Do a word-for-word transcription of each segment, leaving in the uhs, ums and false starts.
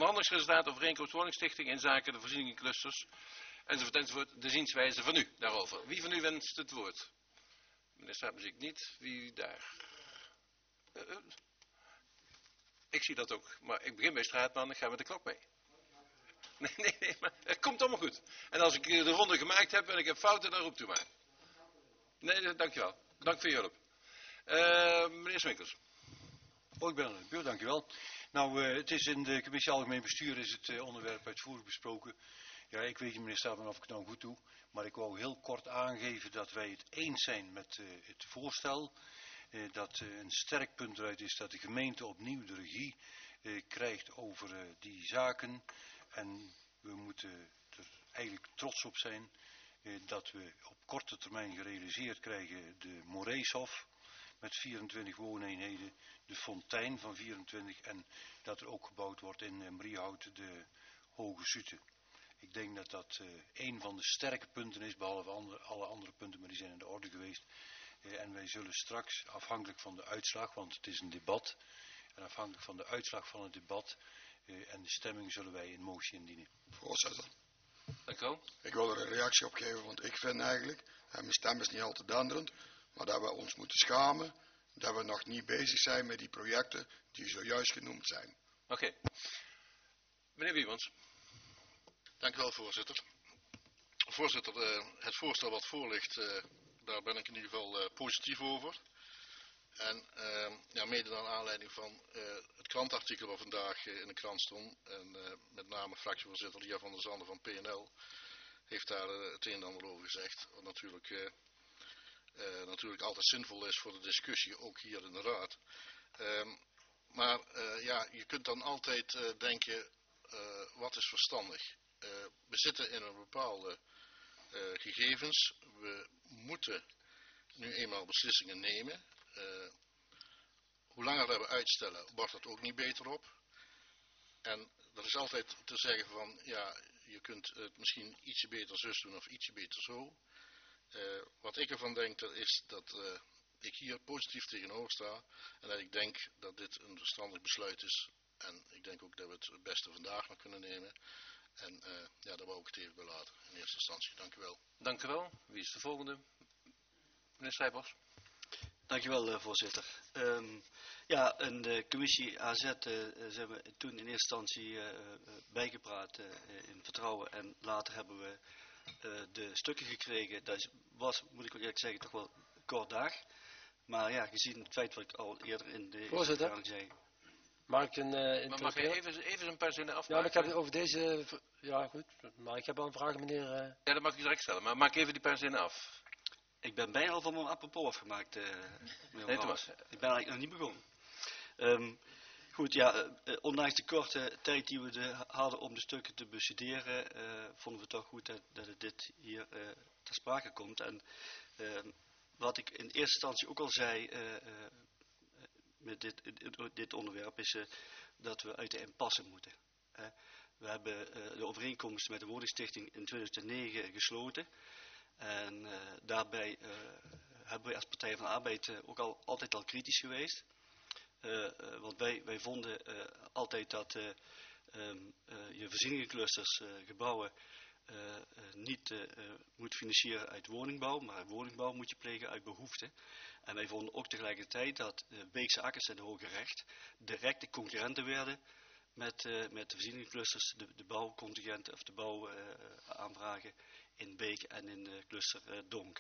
onderhandelingsresultaat overeenkomst woningstichting in zaken de voorzieningenclusters enzovoort enzovoort, de zienswijze van u daarover. Wie van u wenst het woord? Meneer Straatmuziek niet. Wie daar? Uh, uh. Ik zie dat ook, maar ik begin bij Straatman, ik ga met de klok mee. Nee, nee, nee, maar het komt allemaal goed. En als ik de ronde gemaakt heb en ik heb fouten, dan roept u maar. Nee, dankjewel. Dank voor je hulp. Uh, meneer Swinkels. Oh, ik ben aan de beurt, dankjewel. Nou, uh, het is in de commissie Algemeen Bestuur is het uh, onderwerp uitvoerig besproken. Ja, ik weet niet, meneer Staatman, of ik het nou goed doe. Maar ik wou heel kort aangeven dat wij het eens zijn met uh, het voorstel. Uh, dat uh, een sterk punt eruit is dat de gemeente opnieuw de regie uh, krijgt over uh, die zaken. En we moeten er eigenlijk trots op zijn uh, dat we op korte termijn gerealiseerd krijgen de Moreeshof met vierentwintig wooneenheden, de Fontein van vierentwintig en dat er ook gebouwd wordt in uh, Mariehout de Hoge Zute. Ik denk dat dat uh, een van de sterke punten is, behalve andere, alle andere punten, maar die zijn in de orde geweest. Uh, en wij zullen straks, afhankelijk van de uitslag, want het is een debat, en afhankelijk van de uitslag van het debat uh, en de stemming zullen wij een motie indienen. Voorzitter. Dank u wel. Ik wil er een reactie op geven, want ik vind eigenlijk, en mijn stem is niet al te denderend, maar dat we ons moeten schamen dat we nog niet bezig zijn met die projecten die zojuist genoemd zijn. Oké. Okay. Meneer Wiemans. Dank u wel, voorzitter. Voorzitter, uh, het voorstel wat voor ligt, uh, daar ben ik in ieder geval uh, positief over. En uh, ja, mede naar aanleiding van uh, het krantartikel wat vandaag uh, in de krant stond, en uh, met name fractievoorzitter Lia van der Zanden van P N L heeft daar uh, het een en ander over gezegd. Wat natuurlijk, uh, uh, natuurlijk altijd zinvol is voor de discussie, ook hier in de raad. Uh, maar uh, ja, je kunt dan altijd uh, denken, uh, wat is verstandig? Uh, we zitten in een bepaalde uh, gegevens. We moeten nu eenmaal beslissingen nemen. Uh, hoe langer we uitstellen, wordt het ook niet beter op. En dat is altijd te zeggen van, ja, je kunt het misschien ietsje beter zus doen of ietsje beter zo. Uh, wat ik ervan denk, dat is dat uh, ik hier positief tegenover sta. En dat ik denk dat dit een verstandig besluit is. En ik denk ook dat we het het beste vandaag nog kunnen nemen. En uh, ja, daar wou ik het even bij laten in eerste instantie. Dank u wel. Dank u wel. Wie is de volgende? Meneer Strijbos. Dank u wel, uh, voorzitter. Um, ja, in de commissie A Z uh, zijn we toen in eerste instantie uh, uh, bijgepraat uh, in vertrouwen. En later hebben we uh, de stukken gekregen. Dat was, moet ik ook eerlijk zeggen, toch wel een kort dag. Maar ja, gezien het feit wat ik al eerder in de... Voorzitter. zei... Mag ik een... Uh, maar mag je even, even een paar zinnen afmaken? Ja, maar ik heb over deze... Ja, goed. Maar ik heb wel een vraag, meneer... Uh... Ja, dat mag ik direct stellen. Maar maak even die paar zinnen af. Ik ben bijna al van mijn apropos afgemaakt, uh, meneer nee, Brouwers. Ik ben eigenlijk nog niet begonnen. Um, goed, ja, uh, ondanks de korte tijd die we de, hadden om de stukken te bestuderen, uh, vonden we toch goed dat, dat het dit hier uh, ter sprake komt. En uh, wat ik in eerste instantie ook al zei uh, uh, met dit, dit onderwerp is uh, dat we uit de impasse moeten. Uh, we hebben uh, de overeenkomst met de woningstichting in tweeduizend negen gesloten. En uh, daarbij uh, hebben we als Partij van de Arbeid uh, ook al altijd al kritisch geweest. Uh, uh, want wij, wij vonden uh, altijd dat uh, um, uh, je voorzieningenclusters, uh, gebouwen, uh, uh, niet uh, uh, moet financieren uit woningbouw, maar woningbouw moet je plegen uit behoefte. En wij vonden ook tegelijkertijd dat uh, Beekse Akkers en de Hoge Recht directe concurrenten werden met, uh, met de voorzieningenclusters, de, de bouwcontingenten of de bouwaanvragen uh, in Beek en in de cluster uh, Donk.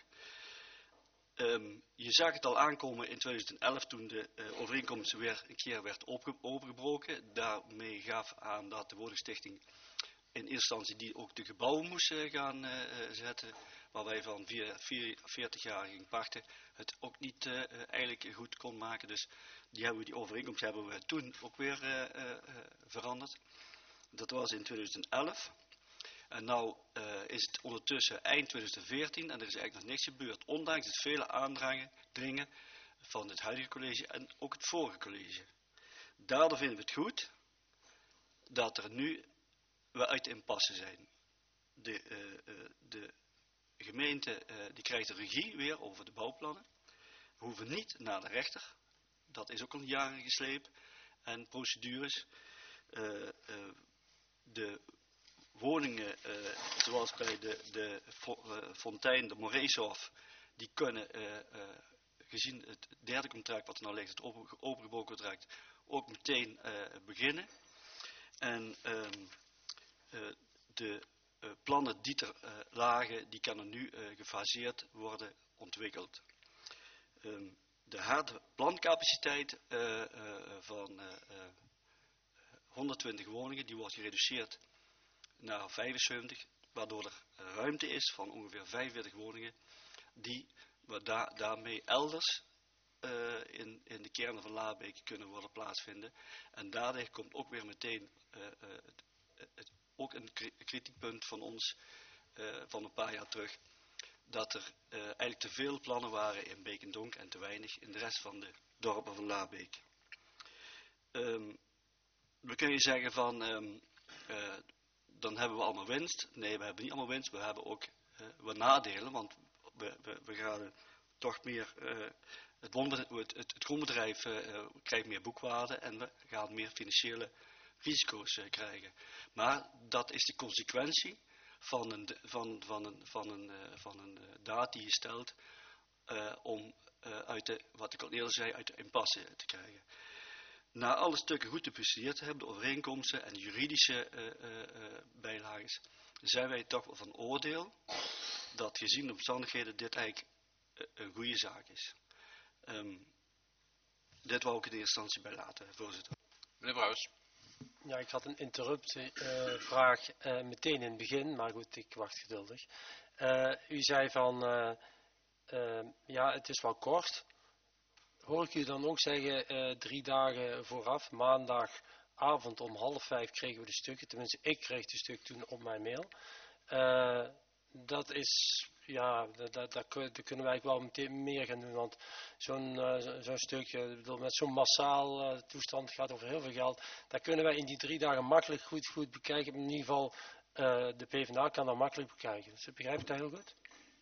Um, je zag het al aankomen in tweeduizend elf toen de uh, overeenkomst weer een keer werd opge opengebroken. Daarmee gaf aan dat de woningstichting in eerste instantie die ook de gebouwen moest uh, gaan uh, zetten. Waar wij van veertig jaar gingen pachten het ook niet uh, eigenlijk goed kon maken. Dus die, hebben we, die overeenkomst hebben we toen ook weer uh, uh, veranderd. Dat was in tweeduizend elf. En nou uh, is het ondertussen eind tweeduizend veertien en er is eigenlijk nog niks gebeurd. Ondanks het vele aandringen dringen van het huidige college en ook het vorige college. Daardoor vinden we het goed dat er nu we uit de impasse zijn. De, uh, uh, de gemeente uh, die krijgt de regie weer over de bouwplannen. We hoeven niet naar de rechter. Dat is ook al jaren geslepen. En procedures. Uh, uh, de woningen, uh, zoals bij de, de uh, Fontein, de Moreeshof, die kunnen, uh, uh, gezien het derde contract wat er nou ligt, het open, opengebouwd contract, ook meteen uh, beginnen. En um, uh, de uh, plannen die er uh, lagen, die kunnen nu uh, gefaseerd worden ontwikkeld. Um, de harde plancapaciteit uh, uh, van uh, uh, honderdtwintig woningen, die wordt gereduceerd naar vijfenzeventig, waardoor er ruimte is van ongeveer vijfenveertig woningen, die we da daarmee elders uh, in, in de kernen van Laarbeek kunnen worden plaatsvinden. En daardoor komt ook weer meteen uh, uh, het, het, ook een kritiekpunt van ons uh, van een paar jaar terug, dat er uh, eigenlijk te veel plannen waren in Beekendonk en te weinig in de rest van de dorpen van Laarbeek. Um, we kunnen zeggen van, um, uh, dan hebben we allemaal winst. Nee, we hebben niet allemaal winst, we hebben ook uh, wat nadelen, want we, we, we gaan toch meer, uh, het, woonbedrijf, het, het, het grondbedrijf uh, krijgt meer boekwaarde en we gaan meer financiële risico's uh, krijgen. Maar dat is de consequentie van een, van, van een, van een, uh, van een uh, daad die je stelt uh, om uh, uit de, wat ik al eerder zei, uit de impasse te krijgen. Na alle stukken goed te bestudeerd te hebben, de overeenkomsten en de juridische uh, uh, uh, bijlagen, zijn wij toch wel van oordeel dat gezien de omstandigheden dit eigenlijk uh, een goede zaak is. Um, dit wou ik in eerste instantie bij laten, voorzitter. Meneer Brouwers. Ja, ik had een interruptievraag uh, uh, meteen in het begin, maar goed, ik wacht geduldig. Uh, u zei van, uh, uh, ja, het is wel kort. Hoor ik u dan ook zeggen, uh, drie dagen vooraf, maandagavond om half vijf kregen we de stukken, tenminste ik kreeg de stuk toen op mijn mail. Uh, dat is, ja, dat, dat, dat kunnen wij wel meteen meer gaan doen, want zo'n uh, zo'n stukje, bedoel, met zo'n massaal uh, toestand gaat over heel veel geld, daar kunnen wij in die drie dagen makkelijk goed, goed bekijken. In ieder geval, uh, de PvdA kan dat makkelijk bekijken. Dus begrijp ik dat heel goed?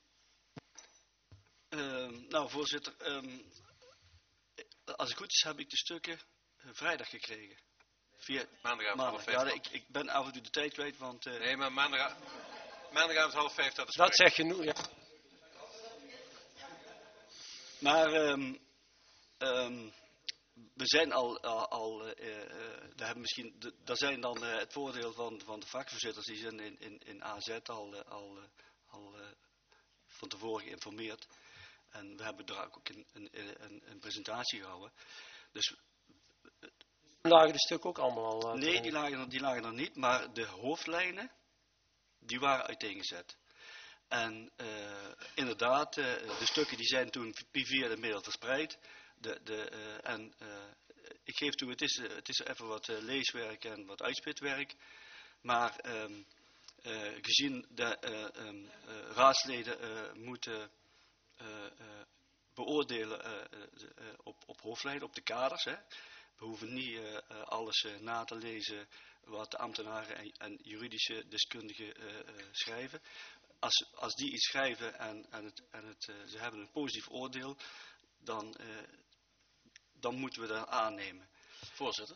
Uh, nou, voorzitter, um, als het goed is heb ik de stukken uh, vrijdag gekregen. Via maandagavond maandag. half vijf. Ja, ik, ik ben af en toe de tijd kwijt, want... Uh, nee, maar maandag, maandagavond half vijf, dat is Dat zeg je nu, ja. Maar um, um, we zijn al, al, al uh, uh, daar hebben misschien, de, daar zijn dan uh, het voordeel van, van de vakvoorzitters, die zijn in, in, in A Z al, uh, al, uh, al uh, van tevoren geïnformeerd. En we hebben daar ook een, een, een, een presentatie gehouden. Dus... Lagen de stukken ook allemaal al? Uh, nee, die lagen, die lagen er niet, maar de hoofdlijnen, die waren uiteengezet. En uh, inderdaad, uh, de stukken die zijn toen via de middel verspreid. De, de, uh, en uh, ik geef toe, het is, uh, het is even wat uh, leeswerk en wat uitspitwerk. Maar um, uh, gezien de uh, um, uh, raadsleden uh, moeten uh, uh, beoordelen uh, uh, op, op hoofdlijnen, op de kaders. Hè. We hoeven niet uh, uh, alles uh, na te lezen wat de ambtenaren en, en juridische deskundigen uh, uh, schrijven. Als, als die iets schrijven en, en, het, en het, uh, ze hebben een positief oordeel, dan, uh, dan moeten we dat aannemen. Voorzitter.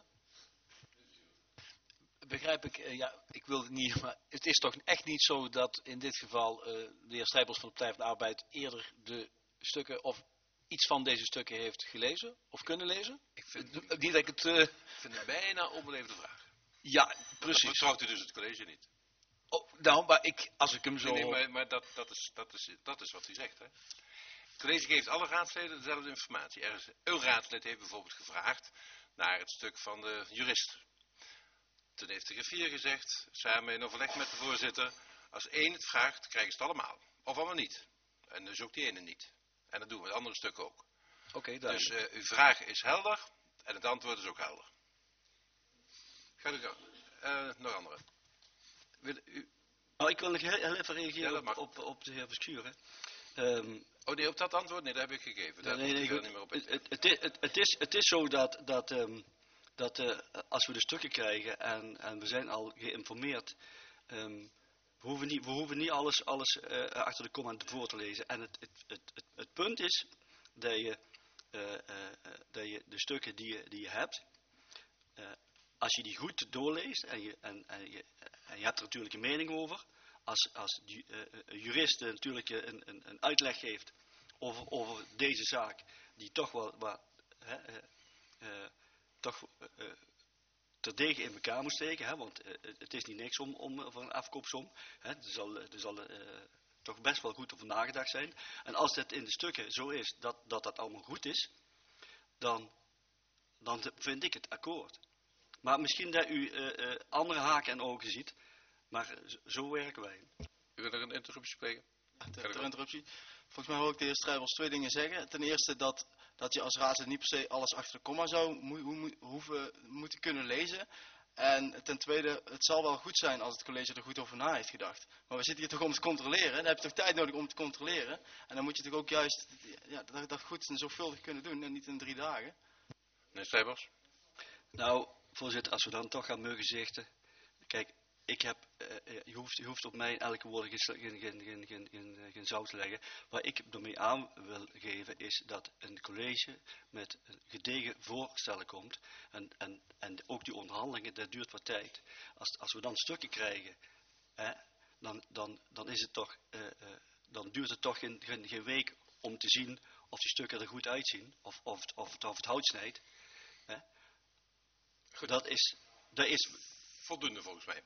Begrijp ik, uh, ja, ik wil het niet, maar het is toch echt niet zo dat in dit geval uh, de heer Strijbos van de Partij van de Arbeid eerder de stukken of iets van deze stukken heeft gelezen of kunnen lezen? Ik vind, uh, niet dat ik het... Uh, ik vind het bijna onbeleefde vraag. Ja, precies. Dat vertrouwt u dus het college niet. Oh, nou, maar ik, als ik hem zo... Nee, nee maar, maar dat, dat, is, dat, is, dat is wat u zegt, hè. Het college geeft alle raadsleden dezelfde informatie. Er is, een raadslid heeft bijvoorbeeld gevraagd naar het stuk van de jurist. Toen heeft de griffier gezegd, samen in overleg met de voorzitter, als één het vraagt, krijgen ze het allemaal. Of allemaal niet. En dus ook die ene niet. En dat doen we met andere stukken ook. Oké, okay, dus uh, uw vraag is helder en het antwoord is ook helder. Gaat u dan? Uh, nog andere. Wil u... Nou, ik wil nog heel, heel even reageren ja, op, op, op de heer Verschuren. Um, oh nee, op dat antwoord? Nee, dat heb ik gegeven. Daar nee, nee, ik goed, niet meer op het, het, het, het, is, het is zo dat, dat, um, dat uh, als we de stukken krijgen en, en we zijn al geïnformeerd, um, we, hoeven niet, we hoeven niet alles, alles uh, achter de komma voor te lezen. En het, het, het, het, het punt is dat je, uh, uh, dat je de stukken die je, die je hebt, uh, als je die goed doorleest en je, en, en je, en je hebt er natuurlijk een mening over, als, als die, uh, een jurist uh, natuurlijk een, een, een uitleg geeft over, over deze zaak, die toch wel wat, uh, uh, toch uh, terdege in elkaar moet steken, hè, want uh, het is niet niks om, om voor een afkoopsom, hè, er zal, er zal uh, toch best wel goed over nagedacht zijn. En als het in de stukken zo is dat dat, dat allemaal goed is, dan, dan vind ik het akkoord. Maar misschien dat u uh, uh, andere haken en ogen ziet, maar uh, zo werken wij. U wilt er een interruptie spreken? Ter, ter interruptie. Volgens mij hoor ik de heer Strijbels twee dingen zeggen. Ten eerste dat, dat je als raadslid niet per se alles achter de komma zou mo mo hoeven, moeten kunnen lezen. En ten tweede, het zal wel goed zijn als het college er goed over na heeft gedacht. Maar we zitten hier toch om te controleren. Dan heb je toch tijd nodig om te controleren. En dan moet je toch ook juist ja, dat, dat goed en zorgvuldig kunnen doen en niet in drie dagen. Meneer Strijbels? Nou, voorzitter, als we dan toch gaan mogen zichten. Kijk, ik heb, uh, je, hoeft, je hoeft op mij elke woord geen, geen, geen, geen, geen, geen, geen zout te leggen. Wat ik ermee aan wil geven is dat een college met gedegen voorstellen komt. En, en, en ook die onderhandelingen, dat duurt wat tijd. Als, als we dan stukken krijgen, hè, dan, dan, dan, is het toch, uh, uh, dan duurt het toch geen, geen, geen week om te zien of die stukken er goed uitzien. Of, of, of, of, of het hout snijdt. Hè. Goed. Dat is, dat is voldoende volgens mij.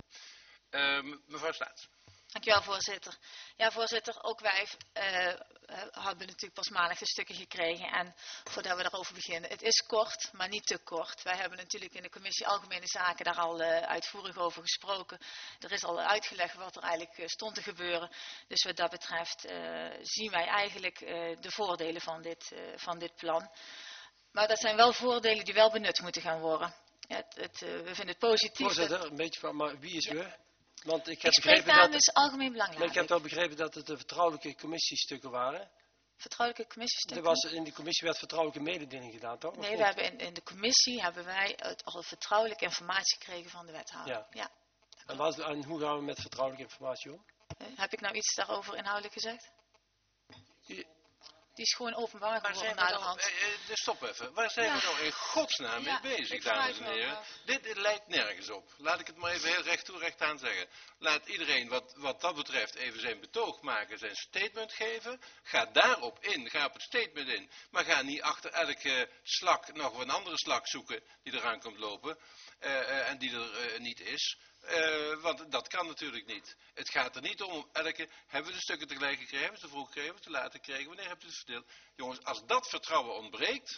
Uh, mevrouw Staats. Dankjewel, voorzitter. Ja, voorzitter, ook wij uh, hebben natuurlijk pas maandag de stukken gekregen. En voordat we daarover beginnen, het is kort, maar niet te kort. Wij hebben natuurlijk in de commissie Algemene Zaken daar al uh, uitvoerig over gesproken. Er is al uitgelegd wat er eigenlijk uh, stond te gebeuren. Dus wat dat betreft uh, zien wij eigenlijk uh, de voordelen van dit, uh, van dit plan. Maar dat zijn wel voordelen die wel benut moeten gaan worden. Het, het, uh, we vinden het positief. Voorzitter, dat... een beetje van, maar wie is ja. u? Want ik heb ik spreek begrepen dat, dus algemeen belang. Maar ik heb wel begrepen dat het de vertrouwelijke commissiestukken waren. Vertrouwelijke commissiestukken? Er was, in die commissie werd vertrouwelijke mededeling gedaan, toch? Nee, we hebben in, in de commissie hebben wij het, al vertrouwelijke informatie gekregen van de wethouder. Ja. ja en, was, en hoe gaan we met vertrouwelijke informatie om? Uh, heb ik nou iets daarover inhoudelijk gezegd? U, Die is gewoon openbaar geworden naar de hand. Eh, eh, stop even. Waar zijn ja. we nou in godsnaam ja, mee bezig, dames en heren? Dit, dit lijkt nergens op. Laat ik het maar even heel recht toe recht aan zeggen. Laat iedereen wat, wat dat betreft even zijn betoog maken, zijn statement geven. Ga daarop in, ga op het statement in. Maar ga niet achter elke slak nog een andere slak zoeken die eraan komt lopen. Uh, uh, en die er uh, niet is. Uh, want dat kan natuurlijk niet. Het gaat er niet om elke, hebben we de stukken tegelijk gekregen, hebben we ze te vroeg gekregen, hebben we te laat gekregen, wanneer hebt u het verdeeld? Jongens, als dat vertrouwen ontbreekt,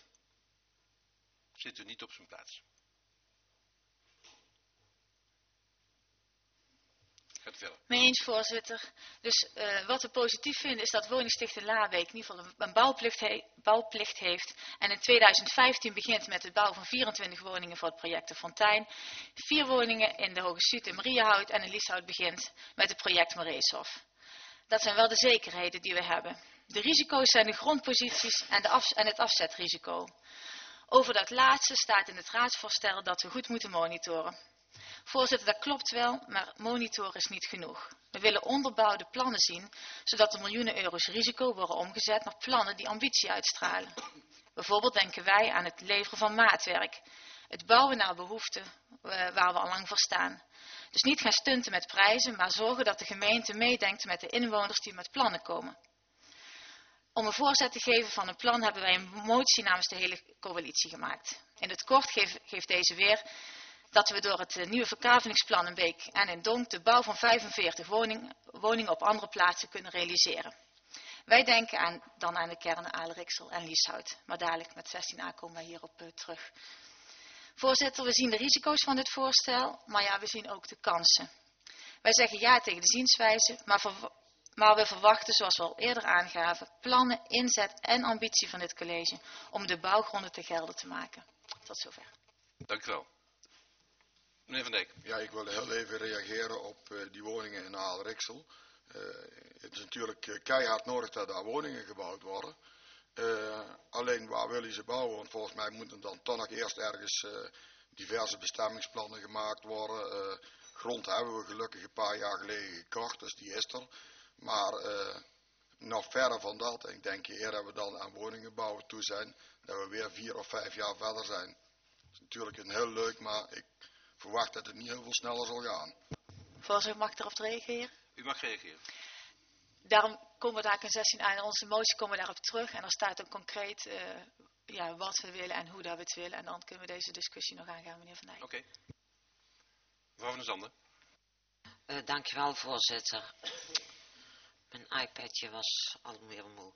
zit u niet op zijn plaats. Gaat verder. Mee eens, voorzitter. Dus uh, wat we positief vinden is dat Woningstichting Laarbeek in ieder geval een, een bouwplicht, he, bouwplicht heeft. En in tweeduizend vijftien begint met het bouwen van vierentwintig woningen voor het project De Fontein. Vier woningen in de Hoge Suut in Mariehout en in Lieshout begint met het project Mareeshof. Dat zijn wel de zekerheden die we hebben. De risico's zijn de grondposities en, de af, en het afzetrisico. Over dat laatste staat in het raadsvoorstel dat we goed moeten monitoren. Voorzitter, dat klopt wel, maar monitoren is niet genoeg. We willen onderbouwde plannen zien, zodat de miljoenen euro's risico worden omgezet naar plannen die ambitie uitstralen. Bijvoorbeeld denken wij aan het leveren van maatwerk. Het bouwen naar behoeften waar we al lang voor staan. Dus niet gaan stunten met prijzen, maar zorgen dat de gemeente meedenkt met de inwoners die met plannen komen. Om een voorzet te geven van een plan hebben wij een motie namens de hele coalitie gemaakt. In het kort geeft, geeft deze weer dat we door het nieuwe verkavelingsplan in Beek en in Donk de bouw van vijfenveertig woning, woningen op andere plaatsen kunnen realiseren. Wij denken aan, dan aan de kernen Aalriksel en Lieshout, maar dadelijk met zestien a komen wij hierop uh, terug. Voorzitter, we zien de risico's van dit voorstel, maar ja, we zien ook de kansen. Wij zeggen ja tegen de zienswijze, maar, ver, maar we verwachten, zoals we al eerder aangaven, plannen, inzet en ambitie van dit college om de bouwgronden te gelden te maken. Tot zover. Dank u wel. Meneer Van Dijk. Ja, ik wilde heel even reageren op uh, die woningen in Aalriksel. Uh, het is natuurlijk uh, keihard nodig dat daar woningen gebouwd worden. Uh, alleen waar willen ze bouwen? Want volgens mij moeten dan toch nog eerst ergens uh, diverse bestemmingsplannen gemaakt worden. Uh, grond hebben we gelukkig een paar jaar geleden gekocht, dus die is er. Maar uh, nog verder van dat, en ik denk eerder dat we dan aan woningen bouwen toe zijn, dat we weer vier of vijf jaar verder zijn. is natuurlijk een heel leuk, maar ik verwacht dat het niet heel veel sneller zal gaan. Voorzitter, mag ik erop reageren? U mag reageren. Daarom komen we daar in zestien aan. In onze motie komen we daarop terug. En er staat ook concreet uh, ja, wat we willen en hoe dat we het willen. En dan kunnen we deze discussie nog aangaan, meneer Van Dijk. Oké. Okay. Mevrouw van der Zanden. Uh, dankjewel, voorzitter. Mijn iPadje was al meer moe.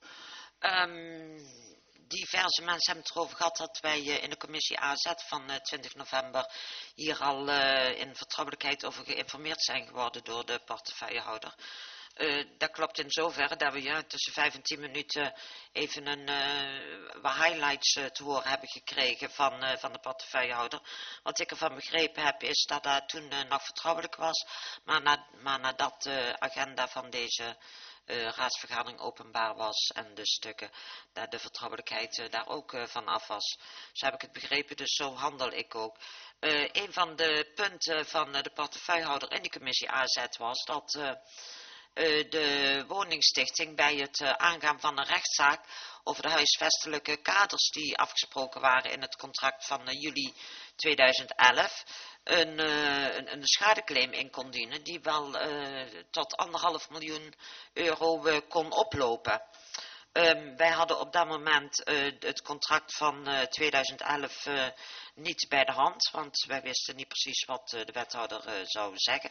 Um, diverse mensen hebben het erover gehad dat wij uh, in de commissie A Z van uh, twintig november hier al uh, in vertrouwelijkheid over geïnformeerd zijn geworden door de portefeuillehouder. Uh, dat klopt in zoverre dat we ja, tussen vijf en tien minuten even een uh, wat highlights uh, te horen hebben gekregen van, uh, van de portefeuillehouder. Wat ik ervan begrepen heb is dat dat toen uh, nog vertrouwelijk was, maar, na, maar nadat de agenda van deze uh, raadsvergadering openbaar was en de stukken, dat de vertrouwelijkheid uh, daar ook uh, van af was. Zo heb ik het begrepen, dus zo handel ik ook. Uh, een van de punten van uh, de portefeuillehouder in de commissie A Z was dat Uh, Uh, de woningstichting bij het uh, aangaan van een rechtszaak over de huisvestelijke kaders die afgesproken waren in het contract van uh, juli tweeduizend elf een, uh, een, een schadeclaim in kon dienen die wel uh, tot anderhalf miljoen euro uh, kon oplopen. Um, wij hadden op dat moment uh, het contract van uh, tweeduizend elf uh, niet bij de hand, want wij wisten niet precies wat uh, de wethouder uh, zou zeggen.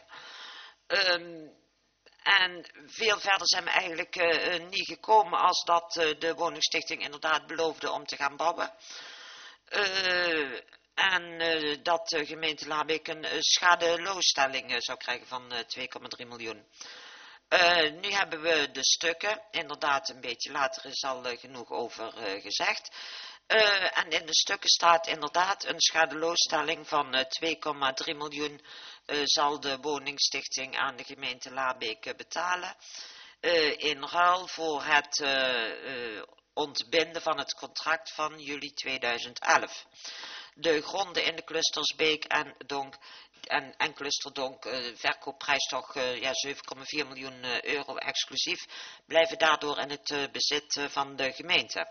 Um, En veel verder zijn we eigenlijk uh, niet gekomen als dat uh, de woningstichting inderdaad beloofde om te gaan bouwen. Uh, en uh, dat de gemeente Labeek een uh, schadeloosstelling uh, zou krijgen van uh, twee komma drie miljoen. Uh, nu hebben we de stukken, inderdaad een beetje later is al uh, genoeg over uh, gezegd. Uh, en in de stukken staat inderdaad een schadeloosstelling van uh, twee komma drie miljoen uh, zal de woningstichting aan de gemeente Labeek uh, betalen. Uh, in ruil voor het uh, uh, ontbinden van het contract van juli tweeduizend elf. De gronden in de clusters Beek en Donk en, en Clusterdonk, uh, verkoopprijs toch uh, ja, zeven komma vier miljoen uh, euro exclusief, blijven daardoor in het uh, bezit uh, van de gemeente.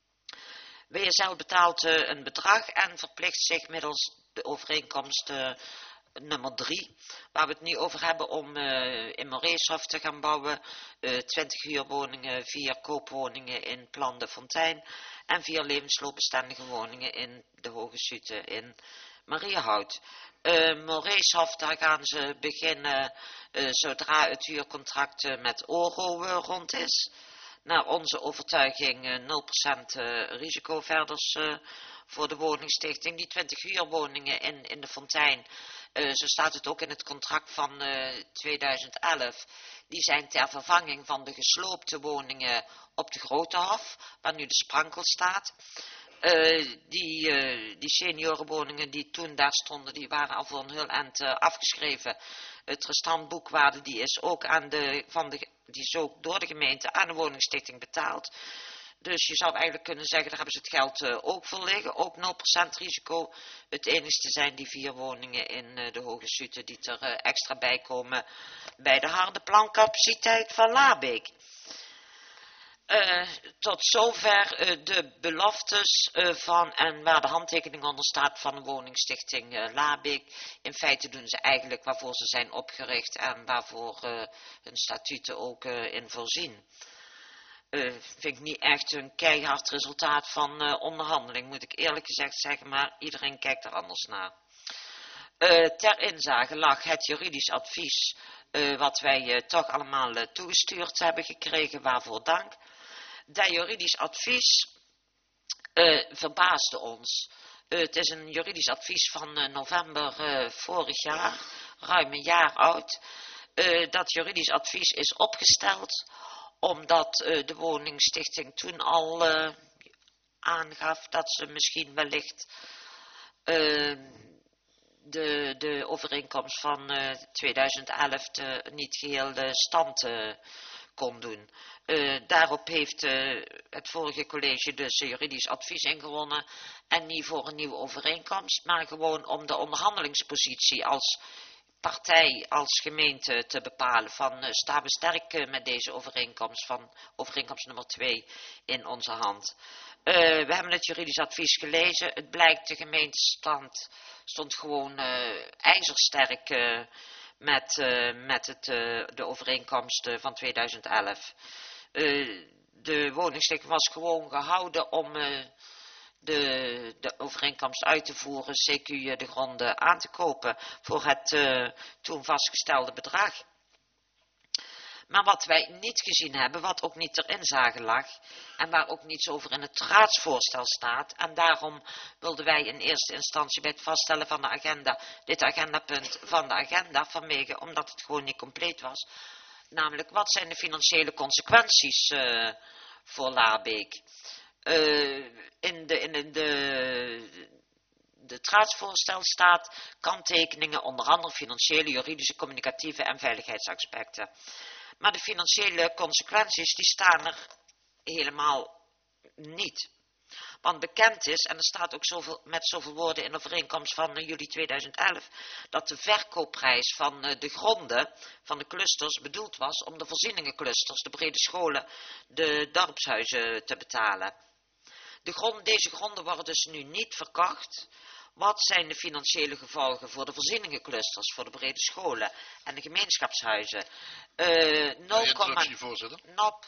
W S L betaalt uh, een bedrag en verplicht zich middels de overeenkomst uh, nummer drie, waar we het nu over hebben, om uh, in Moreeshof te gaan bouwen, uh, twintig huurwoningen, vier koopwoningen in Plan de Fontein en vier levensloopbestendige woningen in de Hoge Sute in Mariehout. Uh, Moreeshof, daar gaan ze beginnen uh, zodra het huurcontract uh, met Oro uh, rond is. Naar onze overtuiging uh, nul procent uh, risico verders uh, voor de woningstichting. Die twintig huurwoningen in, in de Fontein, uh, zo staat het ook in het contract van uh, tweeduizend elf. Die zijn ter vervanging van de gesloopte woningen op de Grote Hof, waar nu de Sprankel staat. Uh, die, uh, die seniorenwoningen die toen daar stonden, die waren al voor een heel eind uh, afgeschreven. Het restant boekwaarde die is ook aan de, van de, die is ook door de gemeente aan de woningstichting betaald. Dus je zou eigenlijk kunnen zeggen, daar hebben ze het geld uh, ook voor liggen. Ook nul procent risico. Het enigste zijn die vier woningen in uh, de Hoge Sute die er uh, extra bij komen bij de harde plancapaciteit van Labeek. Uh, tot zover uh, de beloftes uh, van en waar de handtekening onder staat van de woningstichting uh, Labeek. In feite doen ze eigenlijk waarvoor ze zijn opgericht en waarvoor uh, hun statuten ook uh, in voorzien. Uh, vind ik niet echt een keihard resultaat van uh, onderhandeling, moet ik eerlijk gezegd zeggen, maar iedereen kijkt er anders naar. Uh, ter inzage lag het juridisch advies uh, wat wij uh, toch allemaal uh, toegestuurd hebben gekregen, waarvoor dank. Dat juridisch advies uh, verbaasde ons. Uh, het is een juridisch advies van uh, november uh, vorig jaar, ruim een jaar oud. Uh, dat juridisch advies is opgesteld omdat uh, de woningstichting toen al uh, aangaf dat ze misschien wellicht uh, de, de overeenkomst van uh, tweeduizend elf te, niet geheel de stand uh, kon doen. Uh, daarop heeft uh, het vorige college dus juridisch advies ingewonnen en niet voor een nieuwe overeenkomst, maar gewoon om de onderhandelingspositie als partij als gemeente te bepalen van uh, staan we sterk uh, met deze overeenkomst van overeenkomst nummer twee in onze hand. Uh, we hebben het juridisch advies gelezen. Het blijkt de gemeentestand stond gewoon uh, ijzersterk uh, met, uh, met het, uh, de overeenkomst uh, van tweeduizend elf. Uh, de woningstichting was gewoon gehouden om uh, de, de overeenkomst uit te voeren, C Q uh, de gronden aan te kopen voor het uh, toen vastgestelde bedrag. Maar wat wij niet gezien hebben, wat ook niet ter inzage lag en waar ook niets over in het raadsvoorstel staat, en daarom wilden wij in eerste instantie bij het vaststellen van de agenda dit agendapunt van de agenda vanwege, omdat het gewoon niet compleet was, namelijk wat zijn de financiële consequenties uh, voor Laarbeek. Uh, in de, in de, de, de het raadsvoorstel staat kanttekeningen, onder andere financiële, juridische, communicatieve en veiligheidsaspecten. Maar de financiële consequenties die staan er helemaal niet. Want bekend is, en er staat ook zoveel, met zoveel woorden in overeenkomst van uh, juli tweeduizend elf, dat de verkoopprijs van uh, de gronden van de clusters bedoeld was om de voorzieningenclusters, de brede scholen, de dorpshuizen te betalen. De grond, deze gronden worden dus nu niet verkocht. Wat zijn de financiële gevolgen voor de voorzieningenclusters, voor de brede scholen en de gemeenschapshuizen? Uh, nul, Interruptie, voorzitter. Nop.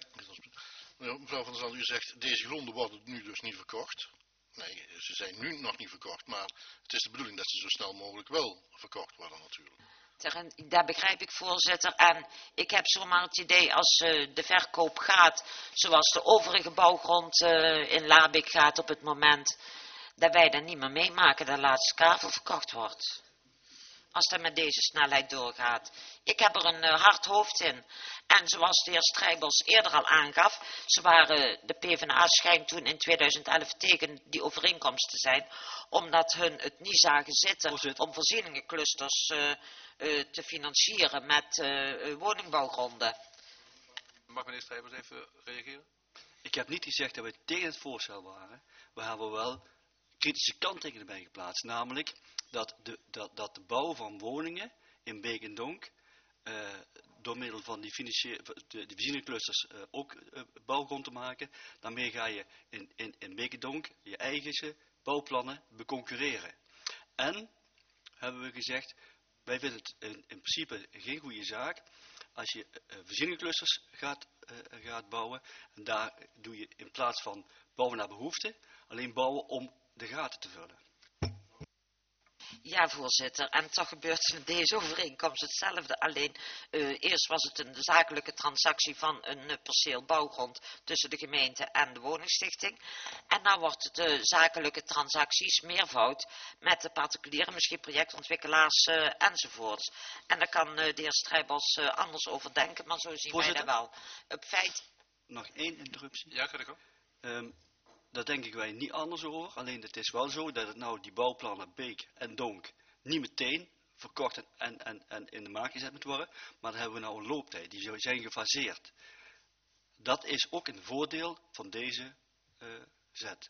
Mevrouw van der Zand, u zegt deze gronden worden nu dus niet verkocht. Nee, ze zijn nu nog niet verkocht, maar het is de bedoeling dat ze zo snel mogelijk wel verkocht worden natuurlijk. Dat begrijp ik, voorzitter. En ik heb zomaar het idee, als uh, de verkoop gaat, zoals de overige bouwgrond uh, in Laarbeek gaat op het moment, dat wij dat niet meer meemaken dat de laatste kavel verkocht wordt. Als dat met deze snelheid doorgaat. Ik heb er een uh, hard hoofd in. En zoals de heer Strijbels eerder al aangaf, ze waren, de PvdA schijnt toen in tweeduizend elf tegen die overeenkomst te zijn, omdat hun het niet zagen zitten Voorzitter. om voorzieningenclusters uh, uh, te financieren met uh, woningbouwgronden. Mag meneer Strijbels even reageren? Ik heb niet gezegd dat we tegen het voorstel waren. We hebben wel kritische kanttekeningen bij geplaatst. Namelijk dat de, dat, dat de bouw van woningen in Beek en Donk uh, door middel van die, de, de voorzieningenclusters uh, ook uh, bouwgrond te maken. Daarmee ga je in, in, in Beek en Donk je eigen bouwplannen beconcurreren. En hebben we gezegd, wij vinden het in, in principe geen goede zaak als je uh, voorzieningenclusters gaat, uh, gaat bouwen. En daar doe je in plaats van bouwen naar behoefte, alleen bouwen om de gaten te vullen. Ja, voorzitter. En toch gebeurt met deze overeenkomst hetzelfde. Alleen, uh, eerst was het een zakelijke transactie van een uh, perceel bouwgrond tussen de gemeente en de woningstichting. En nou wordt het de zakelijke transacties meervoud met de particuliere, misschien projectontwikkelaars uh, enzovoorts. En daar kan uh, de heer Strijbels uh, anders over denken, maar zo zien Voorzitter? wij dat wel. Op feit... Nog één interruptie. Ja, ga ik ook. Um, Daar denk ik wij niet anders over. Alleen het is wel zo dat het nou die bouwplannen Beek en Donk niet meteen verkocht en, en, en in de maak gezet moet worden. Maar dan hebben we nou een looptijd. Die zijn gefaseerd. Dat is ook een voordeel van deze uh, zet.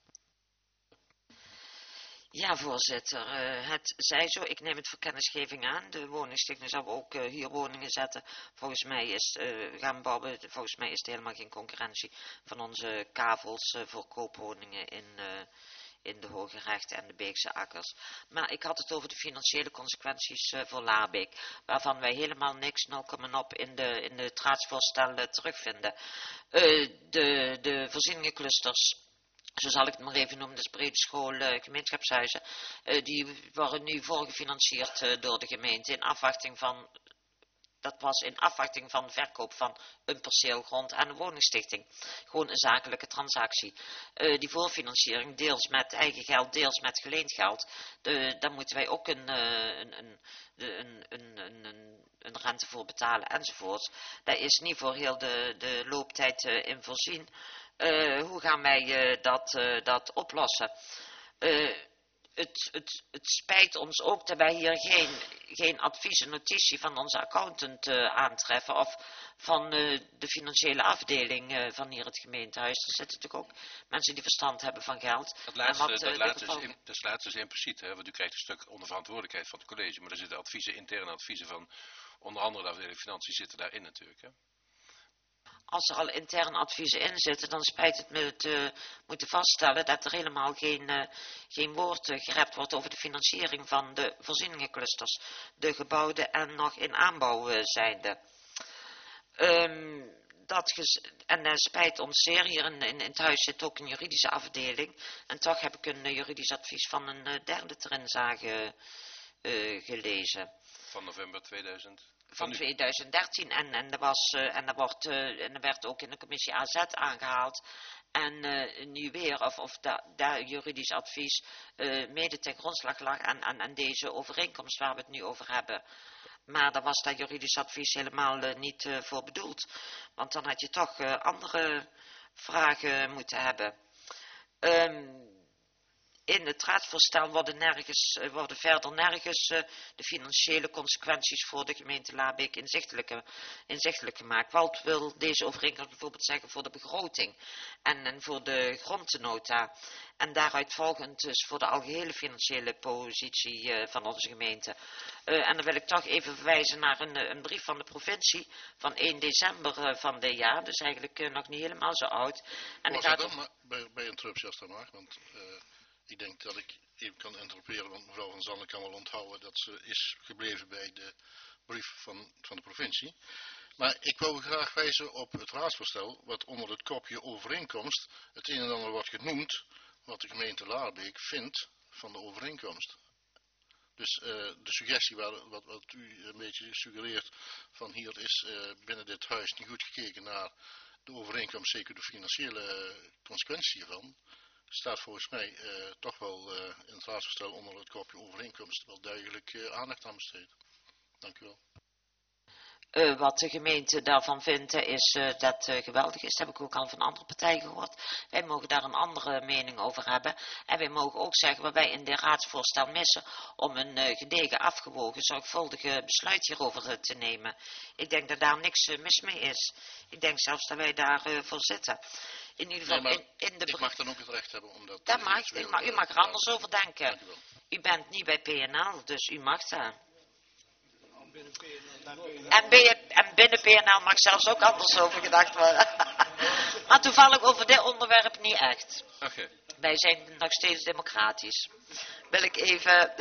Ja, voorzitter. Uh, het zij zo. Ik neem het voor kennisgeving aan. De woningstichting zou ook uh, hier woningen zetten. Volgens mij is uh, gaan bouwen. Volgens mij is er helemaal geen concurrentie van onze kavels uh, voor koopwoningen in, uh, in de Hoge Rechten en de Beekse Akkers. Maar ik had het over de financiële consequenties uh, voor Laarbeek, waarvan wij helemaal niks nul komma op in de in de raadsvoorstel uh, terugvinden. Uh, de de voorzieningenclusters, zo zal ik het maar even noemen, de brede school, uh, gemeenschapshuizen, uh, die worden nu voorgefinancierd uh, door de gemeente in afwachting van, dat was in afwachting van verkoop van een perceel grond aan de woningstichting. Gewoon een zakelijke transactie. Uh, die voorfinanciering, deels met eigen geld, deels met geleend geld, de, daar moeten wij ook een, uh, een, een, een, een, een, een, een rente voor betalen enzovoorts. Daar is niet voor heel de, de looptijd uh, in voorzien. Uh, hoe gaan wij uh, dat, uh, dat oplossen? Uh, het, het, het spijt ons ook dat wij hier geen, geen advies en notitie van onze accountant uh, aantreffen of van uh, de financiële afdeling uh, van hier het gemeentehuis. Er zitten natuurlijk ook mensen die verstand hebben van geld. Dat laatste, wat, uh, dat laatste, geval... is, in, dat laatste is impliciet, hè, want u krijgt een stuk onder verantwoordelijkheid van het college, maar er zitten adviezen, interne adviezen van onder andere de afdeling financiën zitten daarin natuurlijk. Hè. Als er al interne adviezen in zitten, dan spijt het me te moeten vaststellen dat er helemaal geen, uh, geen woord uh, gerept wordt over de financiering van de voorzieningenclusters. De gebouwde en nog in aanbouw uh, zijnde. Um, dat en uh, spijt ons zeer, hier in, in, in het huis zit ook een juridische afdeling. En toch heb ik een uh, juridisch advies van een uh, derde terinzage uh, gelezen. Van november tweeduizend? Van tweeduizend dertien en, en, er was, uh, en, er wordt, uh, en er werd ook in de commissie A Z aangehaald en uh, nu weer of, of daar da juridisch advies uh, mede ten grondslag lag aan, aan, aan deze overeenkomst waar we het nu over hebben. Maar daar was dat juridisch advies helemaal uh, niet uh, voor bedoeld, want dan had je toch uh, andere vragen moeten hebben. Um, In het raadsvoorstel worden, nergens, worden verder nergens uh, de financiële consequenties voor de gemeente Labeek inzichtelijk, inzichtelijk gemaakt. Wat wil deze overeenkomst bijvoorbeeld zeggen voor de begroting en, en voor de grondnota en daaruit volgend dus voor de algehele financiële positie uh, van onze gemeente. Uh, en dan wil ik toch even verwijzen naar een, een brief van de provincie van één december uh, van dit jaar, dus eigenlijk uh, nog niet helemaal zo oud. En ik gaat maar bij, bij interruptie als dat mag, want... Uh... Ik denk dat ik even kan interpreteren, want mevrouw Van Zanden kan wel onthouden dat ze is gebleven bij de brief van, van de provincie. Maar ik wil graag wijzen op het raadsvoorstel, wat onder het kopje overeenkomst het een en ander wordt genoemd, wat de gemeente Laarbeek vindt van de overeenkomst. Dus uh, de suggestie waar, wat, wat u een beetje suggereert van hier is uh, binnen dit huis niet goed gekeken naar de overeenkomst, zeker de financiële consequenties hiervan. Staat volgens mij uh, toch wel uh, in het raadsvoorstel onder het kopje overeenkomst wel duidelijk uh, aandacht aan besteed. Dank u wel. Uh, wat de gemeente daarvan vindt is uh, dat uh, geweldig is. Dat heb ik ook al van andere partijen gehoord. Wij mogen daar een andere mening over hebben. En wij mogen ook zeggen wat wij in dit raadsvoorstel missen om een uh, gedegen, afgewogen, zorgvuldige besluit hierover uh, te nemen. Ik denk dat daar niks uh, mis mee is. Ik denk zelfs dat wij daarvoor uh, zitten. In ieder geval nee, in, in de ik mag dan ook het recht hebben om dat... Dat mag, u mag, u mag er anders over denken. U, u bent niet bij P N L, dus u mag dat. En, en binnen P N L mag zelfs ook anders over gedacht worden. Maar toevallig over dit onderwerp niet echt. Okay. Wij zijn nog steeds democratisch. Wil ik even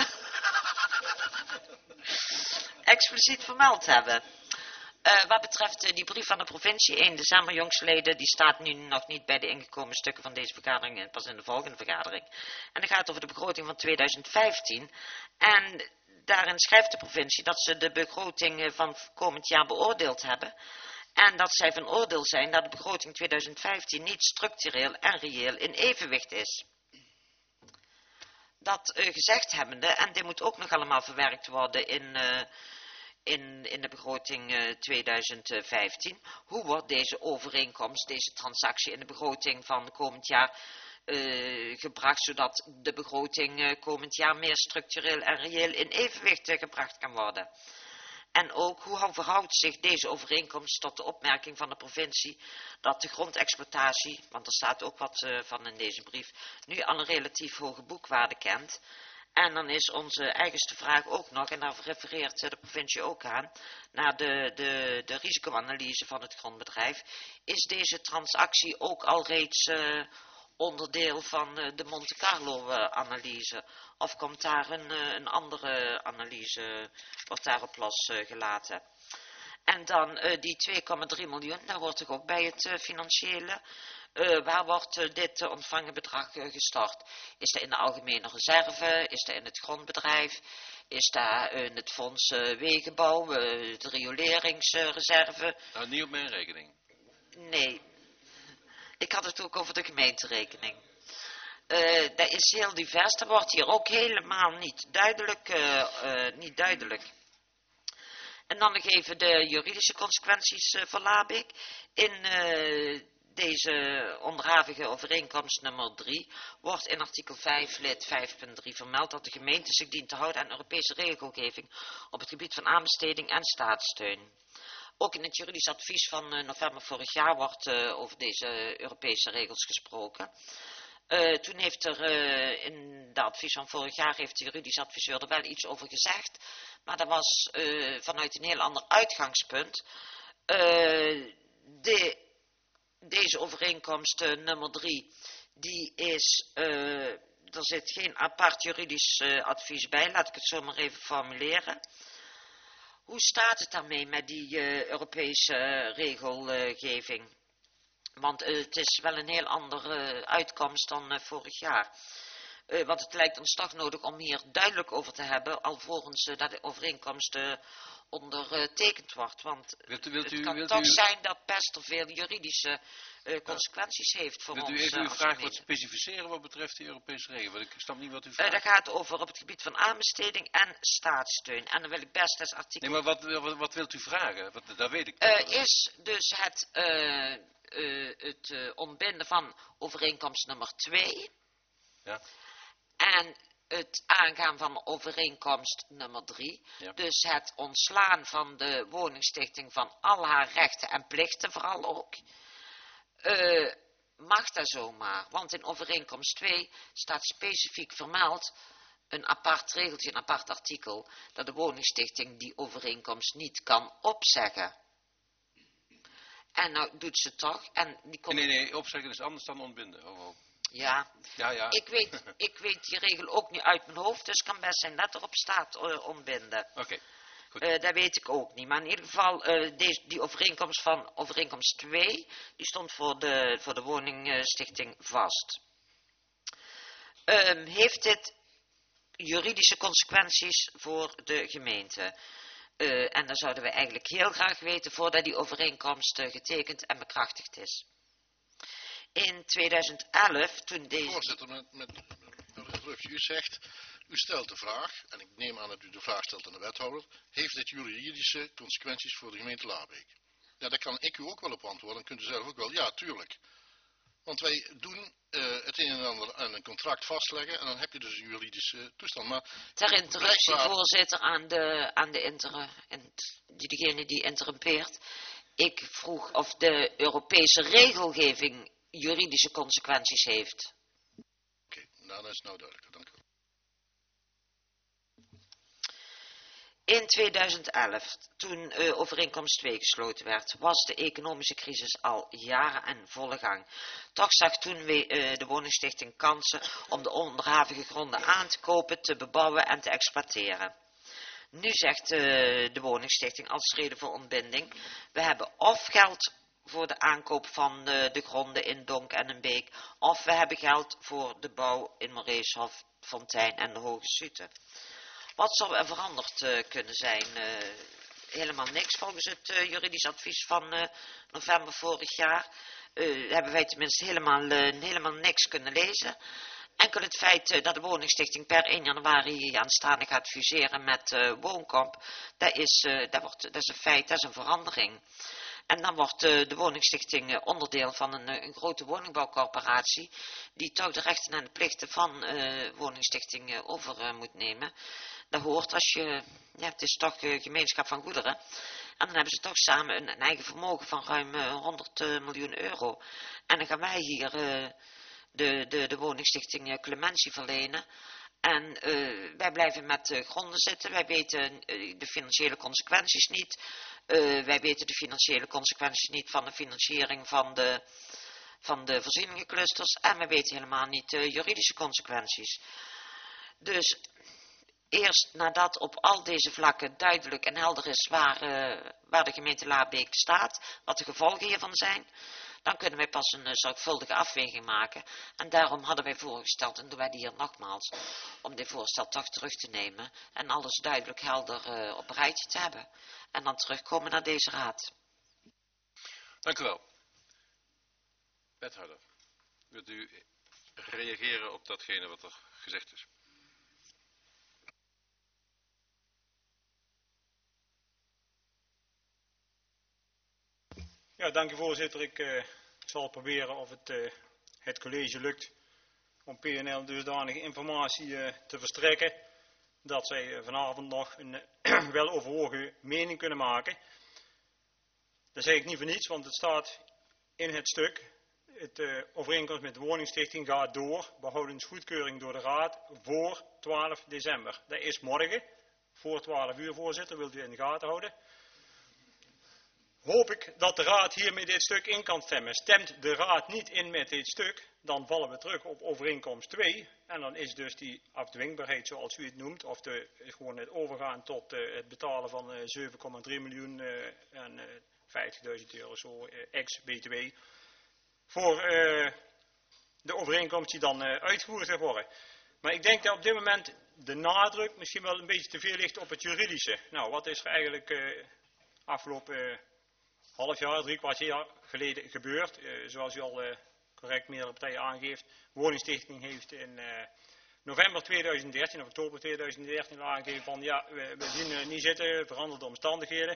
expliciet vermeld hebben. Uh, wat betreft uh, die brief van de provincie, één december jongstleden, die staat nu nog niet bij de ingekomen stukken van deze vergadering en pas in de volgende vergadering. En dat gaat over de begroting van tweeduizend vijftien. En daarin schrijft de provincie dat ze de begroting van komend jaar beoordeeld hebben. En dat zij van oordeel zijn dat de begroting tweeduizend vijftien niet structureel en reëel in evenwicht is. Dat uh, gezegd hebbende, en dit moet ook nog allemaal verwerkt worden in... Uh, In, in de begroting uh, tweeduizend vijftien. Hoe wordt deze overeenkomst, deze transactie in de begroting van komend jaar uh, gebracht, zodat de begroting uh, komend jaar meer structureel en reëel in evenwicht uh, gebracht kan worden? En ook hoe verhoudt zich deze overeenkomst tot de opmerking van de provincie dat de grondexploitatie, want er staat ook wat uh, van in deze brief, nu al een relatief hoge boekwaarde kent. En dan is onze eigenste vraag ook nog, en daar refereert de provincie ook aan, naar de, de, de risicoanalyse van het grondbedrijf. Is deze transactie ook al reeds uh, onderdeel van uh, de Monte Carlo uh, analyse? Of komt daar een, uh, een andere analyse, wordt daarop losgelaten? Uh, en dan uh, die twee komma drie miljoen, daar wordt toch ook bij het uh, financiële... Uh, waar wordt uh, dit uh, ontvangen bedrag uh, gestort? Is dat in de algemene reserve? Is dat in het grondbedrijf? Is dat uh, in het fonds uh, wegenbouw? Uh, de rioleringsreserve? Uh, nou, niet op mijn rekening. Nee. Ik had het ook over de gemeenterekening. Uh, dat is heel divers. Dat wordt hier ook helemaal niet duidelijk. Uh, uh, niet duidelijk. En dan nog even de juridische consequenties uh, van Labeek. In... Uh, deze onderhavige overeenkomst nummer drie wordt in artikel vijf lid vijf punt drie vermeld dat de gemeente zich dient te houden aan Europese regelgeving op het gebied van aanbesteding en staatssteun. Ook in het juridisch advies van uh, november vorig jaar wordt uh, over deze Europese regels gesproken. Uh, toen heeft er uh, in de advies van vorig jaar heeft de juridisch adviseur er wel iets over gezegd, maar dat was uh, vanuit een heel ander uitgangspunt. Uh, de, deze overeenkomst uh, nummer drie, die is, uh, er zit geen apart juridisch uh, advies bij, laat ik het zo maar even formuleren. Hoe staat het daarmee met die uh, Europese uh, regelgeving? Want uh, het is wel een heel andere uh, uitkomst dan uh, vorig jaar. Uh, want het lijkt ons toch nodig om hier duidelijk over te hebben, alvorens uh, dat de overeenkomst uh, ondertekend wordt. Want wilt u, wilt het u, kan wilt toch u, zijn dat best er veel juridische uh, consequenties heeft voor wilt ons. Wilt u even uh, uw als vraag gemeente. wat specificeren wat betreft die Europese regel? Want ik snap niet wat u Uh, vraagt. dat gaat over op het gebied van aanbesteding en staatssteun. En dan wil ik best als artikel... Nee, maar wat, wat, wat wilt u vragen? Wat, dat weet ik Uh, niet. is dus het, uh, uh, het uh, ontbinden van overeenkomst nummer twee. Ja. En het aangaan van overeenkomst nummer drie. Ja. Dus het ontslaan van de woningstichting van al haar rechten en plichten vooral ook. Uh, mag dat zomaar? Want in overeenkomst twee staat specifiek vermeld, een apart regeltje, een apart artikel, dat de woningstichting die overeenkomst niet kan opzeggen. En nou doet ze toch. En die komt... Nee, nee, opzeggen is anders dan ontbinden. Oh, oh. Ja, Ja, ja. ik weet, ik weet die regel ook niet uit mijn hoofd, dus het kan best zijn dat erop staat uh, ontbinden. Oké, okay, goed. Uh, dat weet ik ook niet. Maar in ieder geval, uh, deze, die overeenkomst van overeenkomst twee, die stond voor de, voor de woningstichting vast. Um, heeft dit juridische consequenties voor de gemeente? Uh, en dan zouden we eigenlijk heel graag weten voordat die overeenkomst uh, getekend en bekrachtigd is. In tweeduizend elf, toen deze... Voorzitter, met, met, met u zegt, u stelt de vraag, en ik neem aan dat u de vraag stelt aan de wethouder, heeft dit juridische consequenties voor de gemeente Laarbeek? Ja, daar kan ik u ook wel op antwoorden, en kunt u zelf ook wel, ja, tuurlijk. Want wij doen uh, het een en ander aan een contract vastleggen, en dan heb je dus een juridische toestand. Maar ter interruptie, blijkbaar... voorzitter, aan de, aan de inter, die, degene die interrumpeert. Ik vroeg of de Europese regelgeving juridische consequenties heeft. Oké, okay, nou, dat is nou duidelijk. Dank u wel. In tweeduizend elf, toen uh, overeenkomst twee gesloten werd, was de economische crisis al jaren en volle gang. Toch zag toen we, uh, de woningstichting kansen om de onderhavige gronden aan te kopen, te bebouwen en te exploiteren. Nu zegt uh, de woningstichting als reden voor ontbinding, we hebben of geld voor de aankoop van uh, de gronden in Donk en een Beek, of we hebben geld voor de bouw in Moreeshof, Fontijn en de Hoge Sute. Wat zou er veranderd uh, kunnen zijn? Uh, helemaal niks volgens het uh, juridisch advies van uh, november vorig jaar. Uh, hebben wij tenminste helemaal, uh, helemaal niks kunnen lezen. Enkel het feit uh, dat de woningstichting per één januari aanstaande gaat fuseren met uh, Woonkamp, dat is, uh, dat, wordt, dat is een feit, dat is een verandering. En dan wordt uh, de woningstichting uh, onderdeel van een, uh, een grote woningbouwcorporatie, die toch de rechten en de plichten van uh, woningstichting uh, over uh, moet nemen. Dat hoort als je, ja, het is toch uh, gemeenschap van goederen. En dan hebben ze toch samen een, een eigen vermogen van ruim uh, honderd uh, miljoen euro. En dan gaan wij hier uh, de, de, de woningstichting uh, clementie verlenen. En uh, wij blijven met uh, gronden zitten. Wij weten uh, de financiële consequenties niet. Uh, wij weten de financiële consequenties niet van de financiering van de, van de voorzieningenclusters. En we weten helemaal niet de juridische consequenties. Dus eerst nadat op al deze vlakken duidelijk en helder is waar, uh, waar de gemeente Laarbeek staat, wat de gevolgen hiervan zijn, dan kunnen wij pas een uh, zorgvuldige afweging maken. En daarom hadden wij voorgesteld, en doen wij die hier nogmaals, om dit voorstel toch terug te nemen en alles duidelijk helder uh, op een rijtje te hebben. En dan terugkomen naar deze raad. Dank u wel. Wethouder, wilt u reageren op datgene wat er gezegd is? Ja, dank u voorzitter. Ik uh, Ik zal proberen of het uh, het college lukt om P N L dusdanige informatie uh, te verstrekken dat zij uh, vanavond nog een uh, weloverwogen mening kunnen maken. Dat zeg ik niet voor niets, want het staat in het stuk. Het uh, overeenkomst met de woningstichting gaat door, behoudens goedkeuring door de raad, voor twaalf december. Dat is morgen, voor twaalf uur, voorzitter, wilt u in de gaten houden. Hoop ik dat de raad hiermee dit stuk in kan stemmen. Stemt de raad niet in met dit stuk, dan vallen we terug op overeenkomst twee. En dan is dus die afdwingbaarheid, zoals u het noemt, of de, gewoon het overgaan tot uh, het betalen van uh, zeven komma drie miljoen uh, en uh, vijftigduizend euro zo, uh, ex-B T W, voor uh, de overeenkomst die dan uh, uitgevoerd gaat worden. Maar ik denk dat op dit moment de nadruk misschien wel een beetje te veel ligt op het juridische. Nou, wat is er eigenlijk uh, afgelopen uh, half jaar, drie kwart jaar geleden gebeurd? Uh, zoals u al uh, correct meerdere partijen aangeeft. Woningstichting heeft in uh, november tweeduizend dertien of oktober tweeduizend dertien al aangegeven van ja, we, we zien uh, niet zitten, veranderde omstandigheden.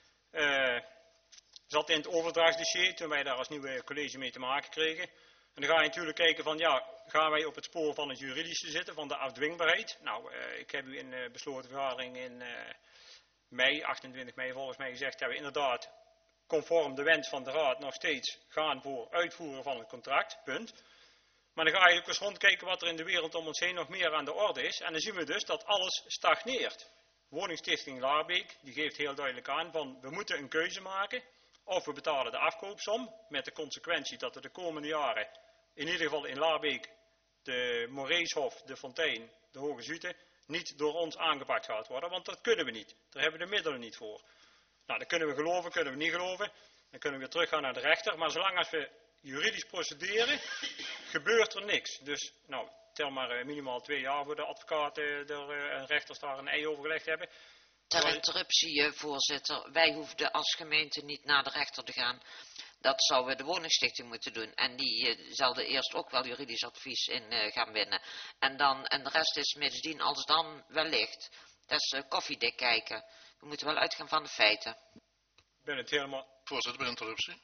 Uh, zat in het overdrachtsdossier toen wij daar als nieuwe college mee te maken kregen. En dan ga je natuurlijk kijken van ja, gaan wij op het spoor van het juridische zitten, van de afdwingbaarheid. Nou, uh, ik heb u in uh, besloten vergadering in uh, mei, achtentwintig mei volgens mij gezegd, dat we inderdaad conform de wens van de raad nog steeds gaan voor uitvoeren van het contract, punt. Maar dan ga je ook eens rondkijken wat er in de wereld om ons heen nog meer aan de orde is. En dan zien we dus dat alles stagneert. Woningstichting Laarbeek, die geeft heel duidelijk aan van we moeten een keuze maken. Of we betalen de afkoopsom, met de consequentie dat er de komende jaren, in ieder geval in Laarbeek, de Moreeshof, de Fontein, de Hoge Zute, niet door ons aangepakt gaat worden. Want dat kunnen we niet. Daar hebben we de middelen niet voor. Nou, dat kunnen we geloven, kunnen we niet geloven. Dan kunnen we weer teruggaan naar de rechter. Maar zolang als we juridisch procederen, gebeurt er niks. Dus, nou, tel maar uh, minimaal twee jaar voor de advocaten uh, en rechters daar een ei over gelegd hebben. Ter interruptie, uh, voorzitter. Wij hoefden als gemeente niet naar de rechter te gaan. Dat zouden de woningstichting moeten doen. En die uh, zal er eerst ook wel juridisch advies in uh, gaan winnen. En, dan, en de rest is mitsdien als dan wellicht. Dat is uh, koffiedik kijken. We moeten wel uitgaan van de feiten. Ik ben het helemaal... Voorzitter, bij interruptie.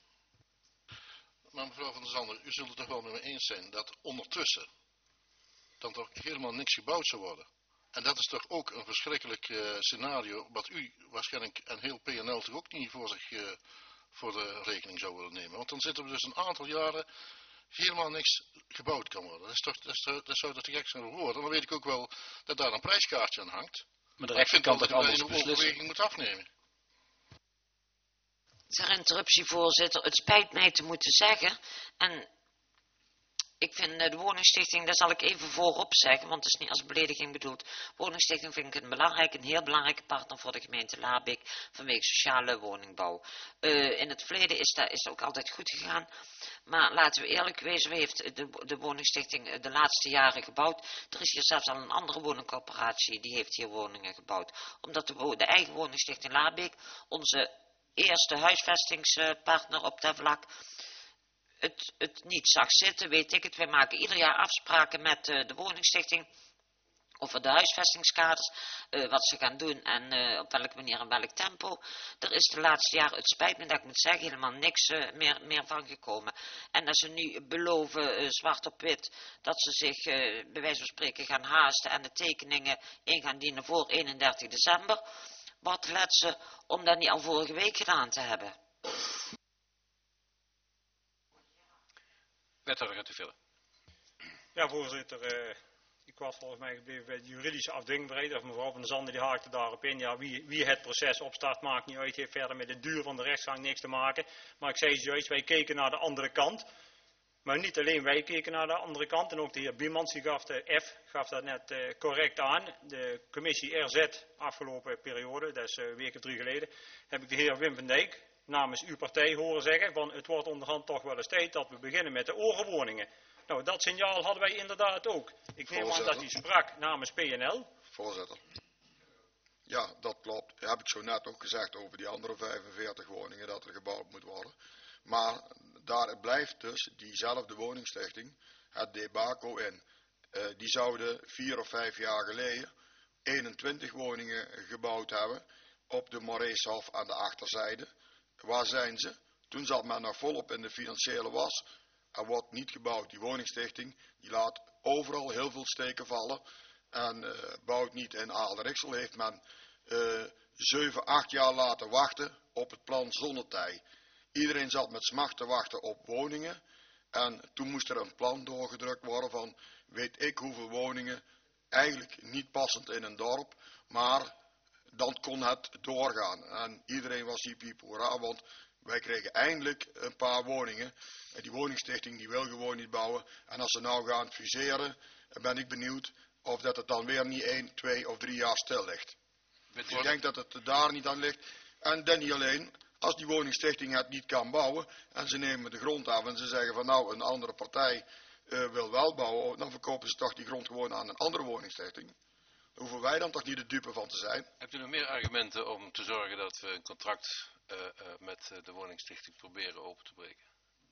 Maar mevrouw Van der Zanden, u zult het toch wel met me eens zijn dat ondertussen dan toch helemaal niks gebouwd zou worden. En dat is toch ook een verschrikkelijk uh, scenario wat u waarschijnlijk en heel P N L toch ook niet voor zich uh, voor de rekening zou willen nemen. Want dan zitten we dus een aantal jaren helemaal niks gebouwd kan worden. Dat, is toch, dat, is, dat zou toch te gek zijn voor woorden. En dan weet ik ook wel dat daar een prijskaartje aan hangt. Maar de rechter kan toch anders beslissen? Ik vind dat je een overweging moet afnemen. Ter interruptie, voorzitter. Het spijt mij te moeten zeggen. En ik vind de woningstichting, daar zal ik even voorop zeggen, want het is niet als belediging bedoeld. Woningstichting vind ik een belangrijk, een heel belangrijke partner voor de gemeente Laarbeek vanwege sociale woningbouw. Uh, in het verleden is dat is ook altijd goed gegaan. Maar laten we eerlijk wezen, we heeft de, de woningstichting de laatste jaren gebouwd. Er is hier zelfs al een andere woningcorporatie, die heeft hier woningen gebouwd. Omdat de, de eigen woningstichting Laarbeek, onze eerste huisvestingspartner op dat vlak, het, het niet zag zitten, weet ik het. Wij maken ieder jaar afspraken met uh, de woningstichting over de huisvestingskaders, uh, wat ze gaan doen en uh, op welke manier en welk tempo. Er is de laatste jaren, het spijt me dat ik moet zeggen, helemaal niks uh, meer, meer van gekomen. En als ze nu beloven, uh, zwart op wit, dat ze zich uh, bij wijze van spreken gaan haasten en de tekeningen in gaan dienen voor eenendertig december, wat let ze om dat niet al vorige week gedaan te hebben? Wethouder, gaat u vullen. Ja, voorzitter. Uh, ik was volgens mij gebleven bij de juridische afdwingbaarheid. Of mevrouw Van der Zanden die haakte daarop in. Ja, wie, wie het proces opstart maakt niet uit. Heeft verder met de duur van de rechtsgang niks te maken. Maar ik zei zojuist, wij keken naar de andere kant. Maar niet alleen wij keken naar de andere kant. En ook de heer Biemans, die gaf de F, gaf dat net uh, correct aan. De commissie R Z, afgelopen periode, dat is uh, een week of drie geleden, heb ik de heer Wim van Dijk namens uw partij horen zeggen van het wordt onderhand toch wel eens tijd dat we beginnen met de orenwoningen. Nou, dat signaal hadden wij inderdaad ook. Ik neem aan dat hij sprak namens P N L. Voorzitter. Ja, dat klopt. Dat heb ik zo net ook gezegd over die andere vijfenveertig woningen dat er gebouwd moet worden. Maar daar blijft dus diezelfde woningstichting het debacle in. Uh, die zouden vier of vijf jaar geleden eenentwintig woningen gebouwd hebben op de Moreeshof aan de achterzijde. Waar zijn ze? Toen zat men nog volop in de financiële was. Er wordt niet gebouwd. Die woningstichting die laat overal heel veel steken vallen. En uh, bouwt niet. In Aalderixel heeft men uh, zeven, acht jaar laten wachten op het plan Zonnetij. Iedereen zat met smacht te wachten op woningen. En toen moest er een plan doorgedrukt worden van weet ik hoeveel woningen. Eigenlijk niet passend in een dorp. Maar dan kon het doorgaan. En iedereen was hiep hiep hoera, want wij kregen eindelijk een paar woningen. En die woningstichting die wil gewoon niet bouwen. En als ze nou gaan fuseren, ben ik benieuwd of dat het dan weer niet één, twee of drie jaar stil ligt. Ik denk dat het daar niet aan ligt. En dan niet alleen, als die woningstichting het niet kan bouwen en ze nemen de grond af en ze zeggen van nou een andere partij uh, wil wel bouwen, dan verkopen ze toch die grond gewoon aan een andere woningstichting. Daar hoeven wij dan toch niet de dupe van te zijn. Hebt u nog meer argumenten om te zorgen dat we een contract uh, uh, met de woningstichting proberen open te breken?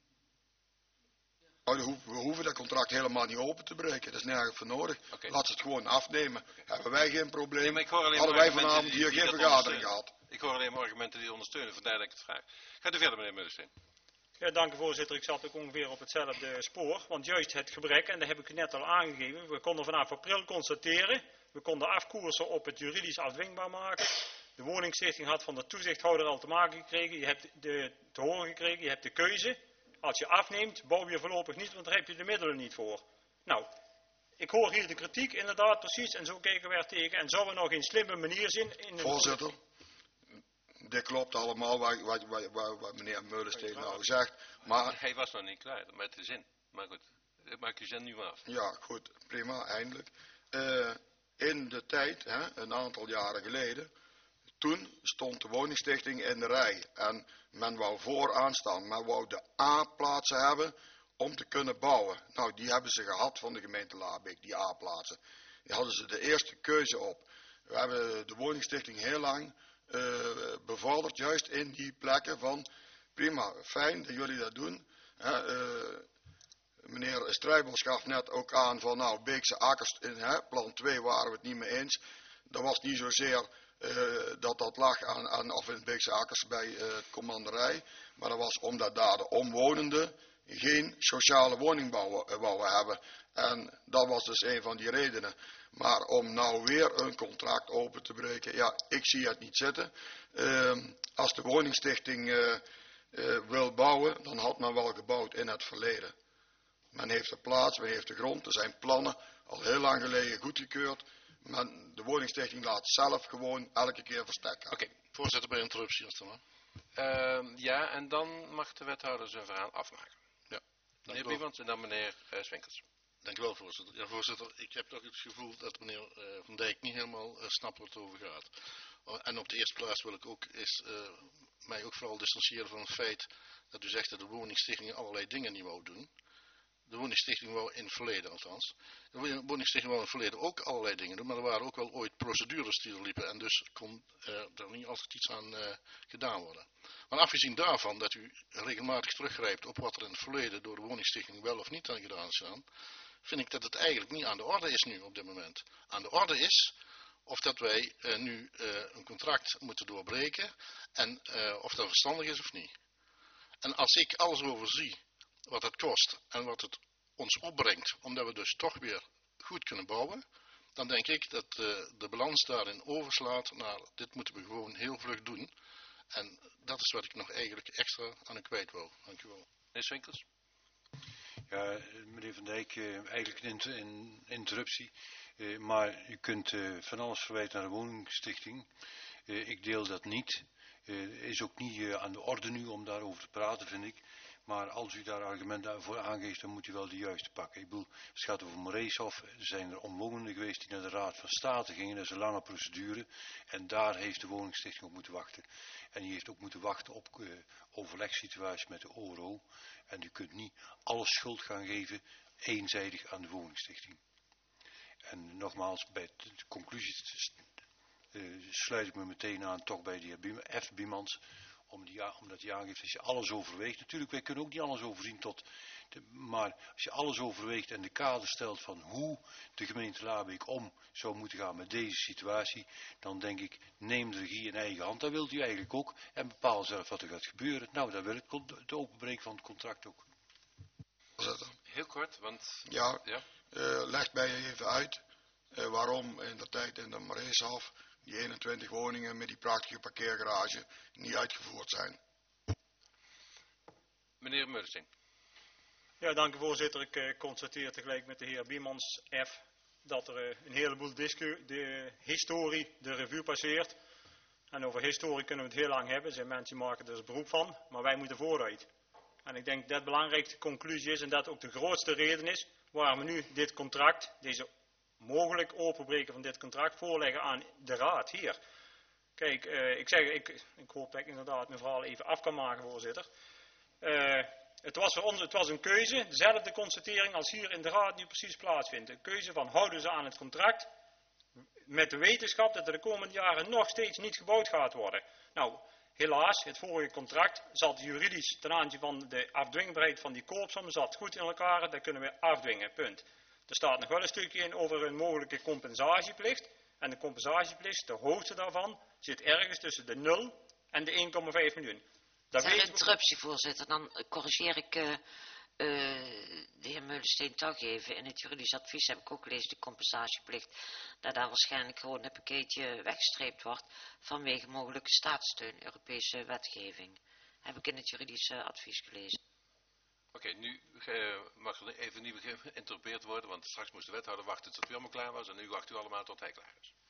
Nou, we hoeven dat contract helemaal niet open te breken. Dat is nergens voor nodig. Okay. Laat ze het gewoon afnemen. Okay. Hebben wij geen probleem. Nee, hadden wij vanavond die, hier die geen vergadering gehad. Ik hoor alleen maar argumenten die ondersteunen. Vandaar dat ik het vraag. Gaat u verder, meneer Meulensteen. Ja, dank u voorzitter. Ik zat ook ongeveer op hetzelfde spoor. Want juist het gebrek, en dat heb ik u net al aangegeven. We konden vanaf april constateren. We konden afkoersen op het juridisch afdwingbaar maken. De woningstichting had van de toezichthouder al te maken gekregen. Je hebt de, te horen gekregen, je hebt de keuze. Als je afneemt, bouw je voorlopig niet, want daar heb je de middelen niet voor. Nou, ik hoor hier de kritiek inderdaad precies en zo kijken we er tegen. En zou er nog een slimme manier zijn? In Voorzitter, dit klopt allemaal wat, wat, wat, wat, wat meneer Meulensteen nou zegt. Maar hij was nog niet klaar met de zin. Maar goed, ik maak uw zin nu maar af. Ja, goed, prima, eindelijk. Uh, in de tijd, hè, een aantal jaren geleden, toen stond de woningstichting in de rij. En men wou vooraan staan. Men wou de A-plaatsen hebben om te kunnen bouwen. Nou, die hebben ze gehad van de gemeente Laarbeek, die A-plaatsen. Die hadden ze de eerste keuze op. We hebben de woningstichting heel lang uh, bevorderd, juist in die plekken van, prima, fijn dat jullie dat doen. Hè, uh, meneer Strijbos gaf net ook aan van, nou, Beekse akkers, in hè, plan twee waren we het niet mee eens. Dat was niet zozeer Uh, dat dat lag aan, aan of in Beekse akkers bij uh, het commanderij. Maar dat was omdat daar de omwonenden geen sociale woningbouw uh, wouden hebben. En dat was dus een van die redenen. Maar om nou weer een contract open te breken, ja, ik zie het niet zitten. Uh, als de woningstichting uh, uh, wil bouwen, dan had men wel gebouwd in het verleden. Men heeft de plaats, men heeft de grond, er zijn plannen al heel lang geleden goedgekeurd. Maar de woningstichting laat zelf gewoon elke keer verstekken. Oké, okay. Voorzitter, bij interruptie als dan. Uh, ja, en dan mag de wethouder zijn verhaal afmaken. Ja. Meneer Biemans en dan meneer uh, Swinkels. Dank u wel, voorzitter. Ja, voorzitter, ik heb toch het gevoel dat meneer uh, Van Dijk niet helemaal uh, snapt wat het over gaat. Uh, en op de eerste plaats wil ik ook is, uh, mij ook vooral distancieren van het feit dat u zegt dat de woningstichting allerlei dingen niet wou doen. De woningstichting wou in het verleden althans. De woningstichting wou in het verleden ook allerlei dingen doen, maar er waren ook wel ooit procedures die er liepen en dus kon uh, er niet altijd iets aan uh, gedaan worden. Maar afgezien daarvan dat u regelmatig teruggrijpt op wat er in het verleden door de woningstichting wel of niet aan gedaan is aan, vind ik dat het eigenlijk niet aan de orde is nu op dit moment. Aan de orde is of dat wij uh, nu uh, een contract moeten doorbreken en uh, of dat verstandig is of niet. En als ik alles overzie wat het kost en wat het ons opbrengt, omdat we dus toch weer goed kunnen bouwen, dan denk ik dat uh, de balans daarin overslaat naar dit moeten we gewoon heel vlug doen. En dat is wat ik nog eigenlijk extra aan u kwijt wil. Dank u wel. Meneer Swinkels. Ja, meneer Van Dijk, uh, eigenlijk een, inter een interruptie, uh, maar u kunt uh, van alles verwijten naar de woningstichting. Uh, ik deel dat niet. Uh, is ook niet uh, aan de orde nu om daarover te praten, vind ik. Maar als u daar argumenten voor aangeeft, dan moet u wel de juiste pakken. Ik bedoel, als het gaat over Moreeshof, zijn er omwonenden geweest die naar de Raad van State gingen. Dat is een lange procedure. En daar heeft de woningstichting op moeten wachten. En die heeft ook moeten wachten op uh, overlegssituaties met de O R O. En u kunt niet alle schuld gaan geven, eenzijdig aan de woningstichting. En nogmaals, bij de conclusie uh, sluit ik me meteen aan, toch bij de heer F. Biemans. om die, omdat hij aangeeft als je alles overweegt. Natuurlijk, wij kunnen ook niet alles overzien tot... De, maar als je alles overweegt en de kader stelt van hoe de gemeente Laarbeek om zou moeten gaan met deze situatie, dan denk ik, neem de regie in eigen hand. Dat wilt u eigenlijk ook. En bepaal zelf wat er gaat gebeuren. Nou, dan wil ik de openbreken van het contract ook. Heel kort, want... Ja, ja? Uh, leg mij even uit uh, waarom in de tijd in de Mareeshof die eenentwintig woningen met die prachtige parkeergarage niet uitgevoerd zijn. Meneer Meursing. Ja, dank u voorzitter. Ik uh, constateer tegelijk met de heer Biemans F. dat er uh, een heleboel de historie de revue passeert. En over historie kunnen we het heel lang hebben. Er zijn mensen die maken er dus beroep van, maar wij moeten vooruit. En ik denk dat de belangrijkste conclusie is en dat ook de grootste reden is waarom we nu dit contract, deze mogelijk openbreken van dit contract voorleggen aan de raad hier. Kijk, uh, ik zeg, ik, ik hoop dat ik inderdaad mijn verhaal even af kan maken, voorzitter. Uh, het was voor ons, het was een keuze, dezelfde constatering als hier in de raad nu precies plaatsvindt. Een keuze van houden ze aan het contract met de wetenschap dat er de komende jaren nog steeds niet gebouwd gaat worden. Nou, helaas, het vorige contract zat juridisch ten aanzien van de afdwingbaarheid van die koopsom, zat goed in elkaar, dat kunnen we afdwingen, punt. Er staat nog wel een stukje in over een mogelijke compensatieplicht. En de compensatieplicht, de hoogte daarvan, zit ergens tussen de nul en de één komma vijf miljoen. Dat is een interruptie, voorzitter. Dan corrigeer ik uh, uh, de heer Meulensteen toch even. In het juridisch advies heb ik ook gelezen de compensatieplicht. Dat daar waarschijnlijk gewoon een pakketje weggestreept wordt vanwege mogelijke staatssteun, Europese wetgeving. Heb ik in het juridisch uh, advies gelezen. Oké, okay, nu uh, mag er even niet geïnterpreteerd worden, want straks moest de wethouder wachten tot u allemaal klaar was en nu wacht u allemaal tot hij klaar is.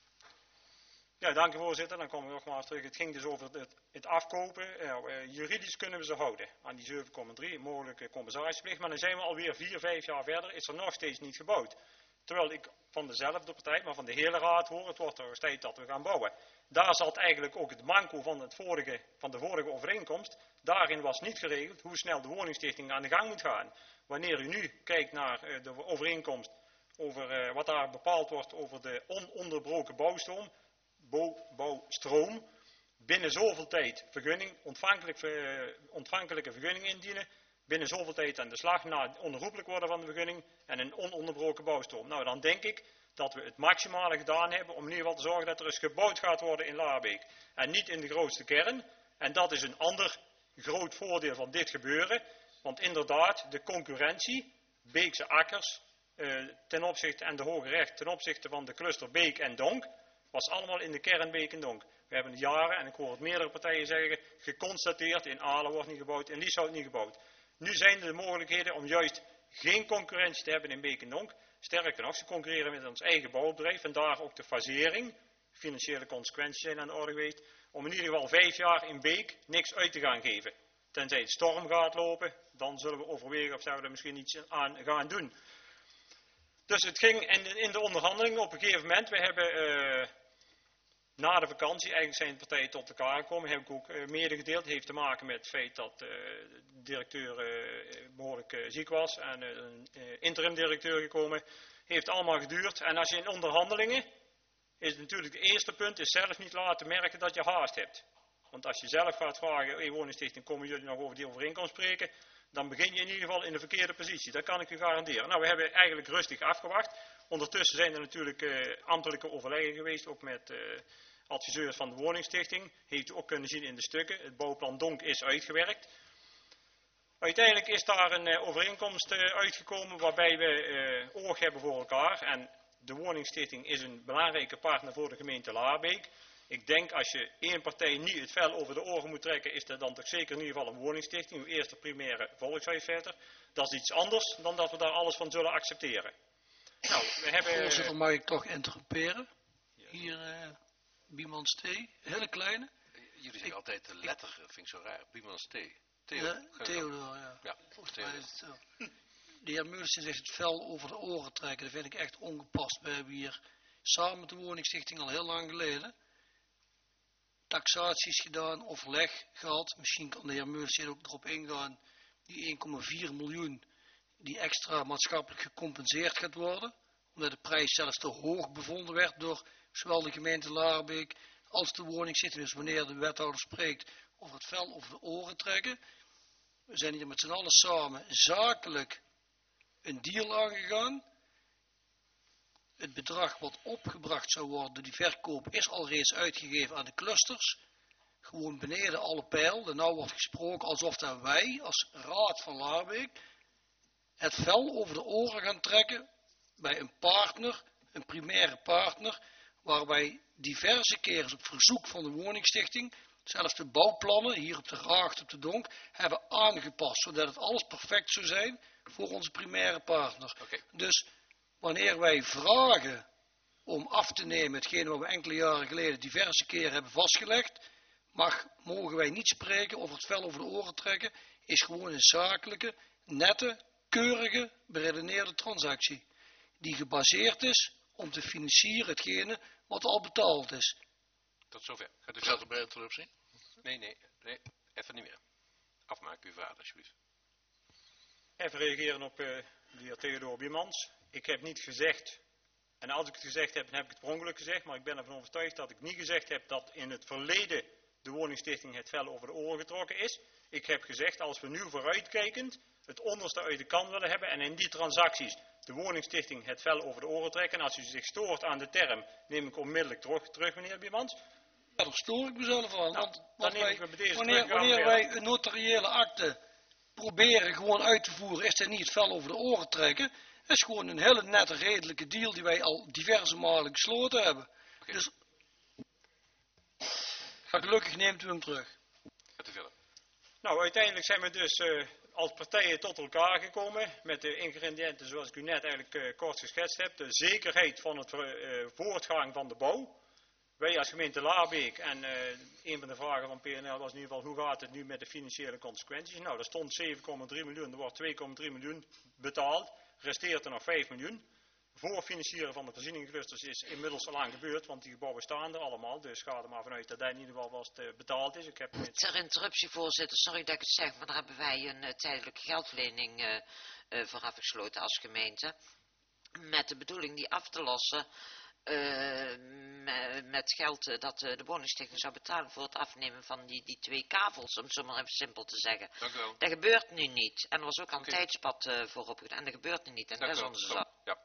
Ja, dank u voorzitter. Dan kom ik nogmaals terug. Het ging dus over het, het afkopen. Uh, juridisch kunnen we ze houden aan die zeven komma drie, mogelijke compensatieplicht. Maar dan zijn we alweer vier, vijf jaar verder, is er nog steeds niet gebouwd. Terwijl ik van dezelfde partij, maar van de hele raad hoor, het wordt er eens tijd dat we gaan bouwen. Daar zat eigenlijk ook het manco van, het vorige, van de vorige overeenkomst. Daarin was niet geregeld hoe snel de woningstichting aan de gang moet gaan. Wanneer u nu kijkt naar uh, de overeenkomst over uh, wat daar bepaald wordt over de ononderbroken bouwstroom, bouw, bouwstroom, binnen zoveel tijd vergunning, ontvankelijk, uh, ontvankelijke vergunning indienen, binnen zoveel tijd aan de slag na het onherroepelijk worden van de vergunning en een ononderbroken bouwstroom. Nou, dan denk ik dat we het maximale gedaan hebben om in ieder geval te zorgen dat er eens gebouwd gaat worden in Laarbeek. En niet in de grootste kern. En dat is een ander groot voordeel van dit gebeuren. Want inderdaad, de concurrentie, Beekse akkers, eh, ten opzichte, en de Hoge Recht ten opzichte van de cluster Beek en Donk, was allemaal in de kern Beek en Donk. We hebben jaren, en ik hoor het meerdere partijen zeggen, geconstateerd, in Aalen wordt niet gebouwd, in Lieshout niet gebouwd. Nu zijn er de mogelijkheden om juist geen concurrentie te hebben in Beek en Donk. Sterker nog, ze concurreren met ons eigen bouwbedrijf, vandaar ook de fasering. Financiële consequenties zijn aan de orde geweest, om in ieder geval vijf jaar in Beek niks uit te gaan geven. Tenzij het storm gaat lopen, dan zullen we overwegen of we er misschien iets aan gaan doen. Dus het ging in, in de onderhandelingen op een gegeven moment, we hebben uh, na de vakantie, eigenlijk zijn de partijen tot elkaar gekomen, heb ik ook uh, medegedeeld. Het heeft te maken met het feit dat uh, de directeur uh, behoorlijk uh, ziek was en uh, een uh, interim directeur gekomen. Heeft allemaal geduurd. En als je in onderhandelingen, is het natuurlijk het eerste punt, is zelf niet laten merken dat je haast hebt. Want als je zelf gaat vragen, hey, woningstichting, komen jullie nog over die overeenkomst spreken, dan begin je in ieder geval in de verkeerde positie. Dat kan ik u garanderen. Nou, we hebben eigenlijk rustig afgewacht. Ondertussen zijn er natuurlijk uh, ambtelijke overleggen geweest, ook met uh, adviseurs van de woningstichting. Heeft u ook kunnen zien in de stukken. Het bouwplan Donk is uitgewerkt. Uiteindelijk is daar een uh, overeenkomst uh, uitgekomen waarbij we uh, oog hebben voor elkaar. En de woningstichting is een belangrijke partner voor de gemeente Laarbeek. Ik denk als je één partij niet het vel over de oren moet trekken, is dat dan toch zeker in ieder geval een woningstichting, uw eerste primaire volkshuisvetter. Dat is iets anders dan dat we daar alles van zullen accepteren. Nou, we hebben... Voorzitter, mag ik toch interrumperen? Hier, uh, Biemans T, hele kleine. Jullie zeggen ik, altijd de letter, ik, vind ik zo raar, Biemans T. Theo, ja, Theodor, ja. Ja, volgens mij is het zo. De heer Meulensteen zegt het vel over de oren trekken, dat vind ik echt ongepast. We hebben hier samen met de woningstichting al heel lang geleden taxaties gedaan, overleg gehad. Misschien kan de heer Meulensteen ook erop ingaan, die één komma vier miljoen die extra maatschappelijk gecompenseerd gaat worden, omdat de prijs zelfs te hoog bevonden werd door zowel de gemeente Laarbeek, als de woningstichting, dus wanneer de wethouder spreekt over het vel over de oren trekken. We zijn hier met z'n allen samen zakelijk een deal aangegaan. Het bedrag wat opgebracht zou worden door die verkoop is al reeds uitgegeven aan de clusters. Gewoon beneden alle pijl. En nou wordt gesproken alsof dat wij als Raad van Laarbeek het vel over de oren gaan trekken bij een partner, een primaire partner, waar wij diverse keren op verzoek van de woningstichting, zelfs de bouwplannen hier op de Raagt, op de Donk, hebben aangepast, zodat het alles perfect zou zijn voor onze primaire partner. Okay. Dus wanneer wij vragen om af te nemen hetgene wat we enkele jaren geleden diverse keren hebben vastgelegd, mag, mogen wij niet spreken over het vel over de oren trekken, is gewoon een zakelijke, nette, keurige, beredeneerde transactie, die gebaseerd is om te financieren hetgene wat al betaald is. Tot zover. Gaat u Gaat er bij interruptie? Nee, nee, nee, even niet meer. Afmaken uw vader, alsjeblieft. Even reageren op uh, de heer Theodor Biemans. Ik heb niet gezegd, en als ik het gezegd heb, dan heb ik het per ongeluk gezegd, maar ik ben ervan overtuigd dat ik niet gezegd heb dat in het verleden de woningstichting het vel over de oren getrokken is. Ik heb gezegd, als we nu vooruitkijkend het onderste uit de kan willen hebben en in die transacties de woningstichting het vel over de oren trekken. En als u zich stoort aan de term, neem ik onmiddellijk terug, terug meneer Biemans. Ja, daar stoor ik mezelf aan. Nou, want, want wij, ik me deze wanneer, wanneer wij een notariële akte proberen gewoon uit te voeren, is dat niet het vel over de oren trekken. Het is gewoon een hele nette, redelijke deal die wij al diverse malen gesloten hebben. Okay. Dus gelukkig neemt u hem terug. Gaat u verder. Nou, uiteindelijk zijn we dus uh, als partijen tot elkaar gekomen met de ingrediënten zoals ik u net eigenlijk uh, kort geschetst heb. De zekerheid van het uh, voortgang van de bouw. Wij als gemeente Laarbeek en uh, een van de vragen van P N L was in ieder geval hoe gaat het nu met de financiële consequenties. Nou, er stond zeven komma drie miljoen, er wordt twee komma drie miljoen betaald. Resteert er nog vijf miljoen. Voorfinancieren van de voorzieningenclusters is inmiddels al aan gebeurd, want die gebouwen staan er allemaal. Dus ga er maar vanuit dat dat in ieder geval was uh, betaald is. Ik heb met... Ter interruptie, voorzitter, sorry dat ik het zeg, maar daar hebben wij een uh, tijdelijke geldverlening uh, uh, voor afgesloten als gemeente. Met de bedoeling die af te lossen uh, met geld uh, dat uh, de woningstichting zou betalen voor het afnemen van die, die twee kavels, om het zo maar even simpel te zeggen. Dank u wel. Dat gebeurt nu niet. En er was ook al een Okay. tijdspad uh, voor opgedaan. En dat gebeurt nu niet. En Dank dat is wel. onze zaak. Ja.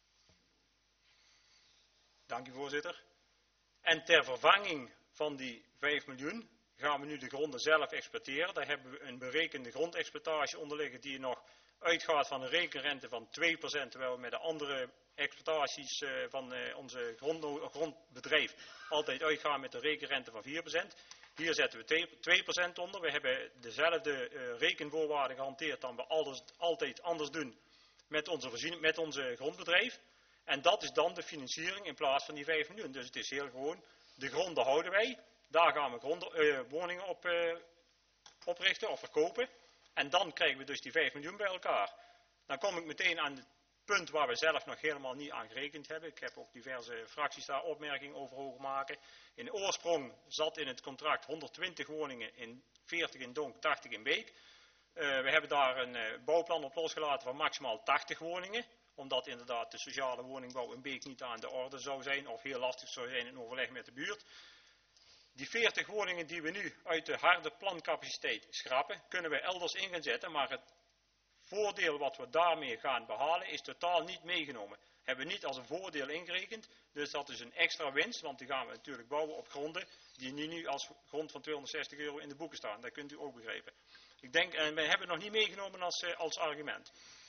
Dank u voorzitter. En ter vervanging van die vijf miljoen gaan we nu de gronden zelf exploiteren. Daar hebben we een berekende grondexploitatie onder liggen die nog uitgaat van een rekenrente van twee procent, terwijl we met de andere exploitaties uh, van uh, onze grond, grondbedrijf altijd uitgaan met een rekenrente van vier procent. Hier zetten we twee procent onder. We hebben dezelfde uh, rekenvoorwaarden gehanteerd dan we alles, altijd anders doen met onze, voorziening, met onze grondbedrijf. En dat is dan de financiering in plaats van die vijf miljoen. Dus het is heel gewoon, de gronden houden wij. Daar gaan we gronden, uh, woningen op uh, oprichten of verkopen. En dan krijgen we dus die vijf miljoen bij elkaar. Dan kom ik meteen aan het punt waar we zelf nog helemaal niet aan gerekend hebben. Ik heb ook diverse fracties daar opmerkingen over horen maken. In oorsprong zat in het contract honderdtwintig woningen, in veertig in Donk, tachtig in Beek. Uh, we hebben daar een uh, bouwplan op losgelaten van maximaal tachtig woningen. Omdat inderdaad de sociale woningbouw in Beek niet aan de orde zou zijn of heel lastig zou zijn in overleg met de buurt. Die veertig woningen die we nu uit de harde plancapaciteit schrappen, kunnen we elders in gaan zetten, maar het voordeel wat we daarmee gaan behalen is totaal niet meegenomen. Hebben we niet als een voordeel ingerekend, dus dat is een extra winst, want die gaan we natuurlijk bouwen op gronden die nu, nu als grond van tweehonderdzestig euro in de boeken staan. Dat kunt u ook begrijpen. Ik denk, en we hebben het nog niet meegenomen als, uh, als argument.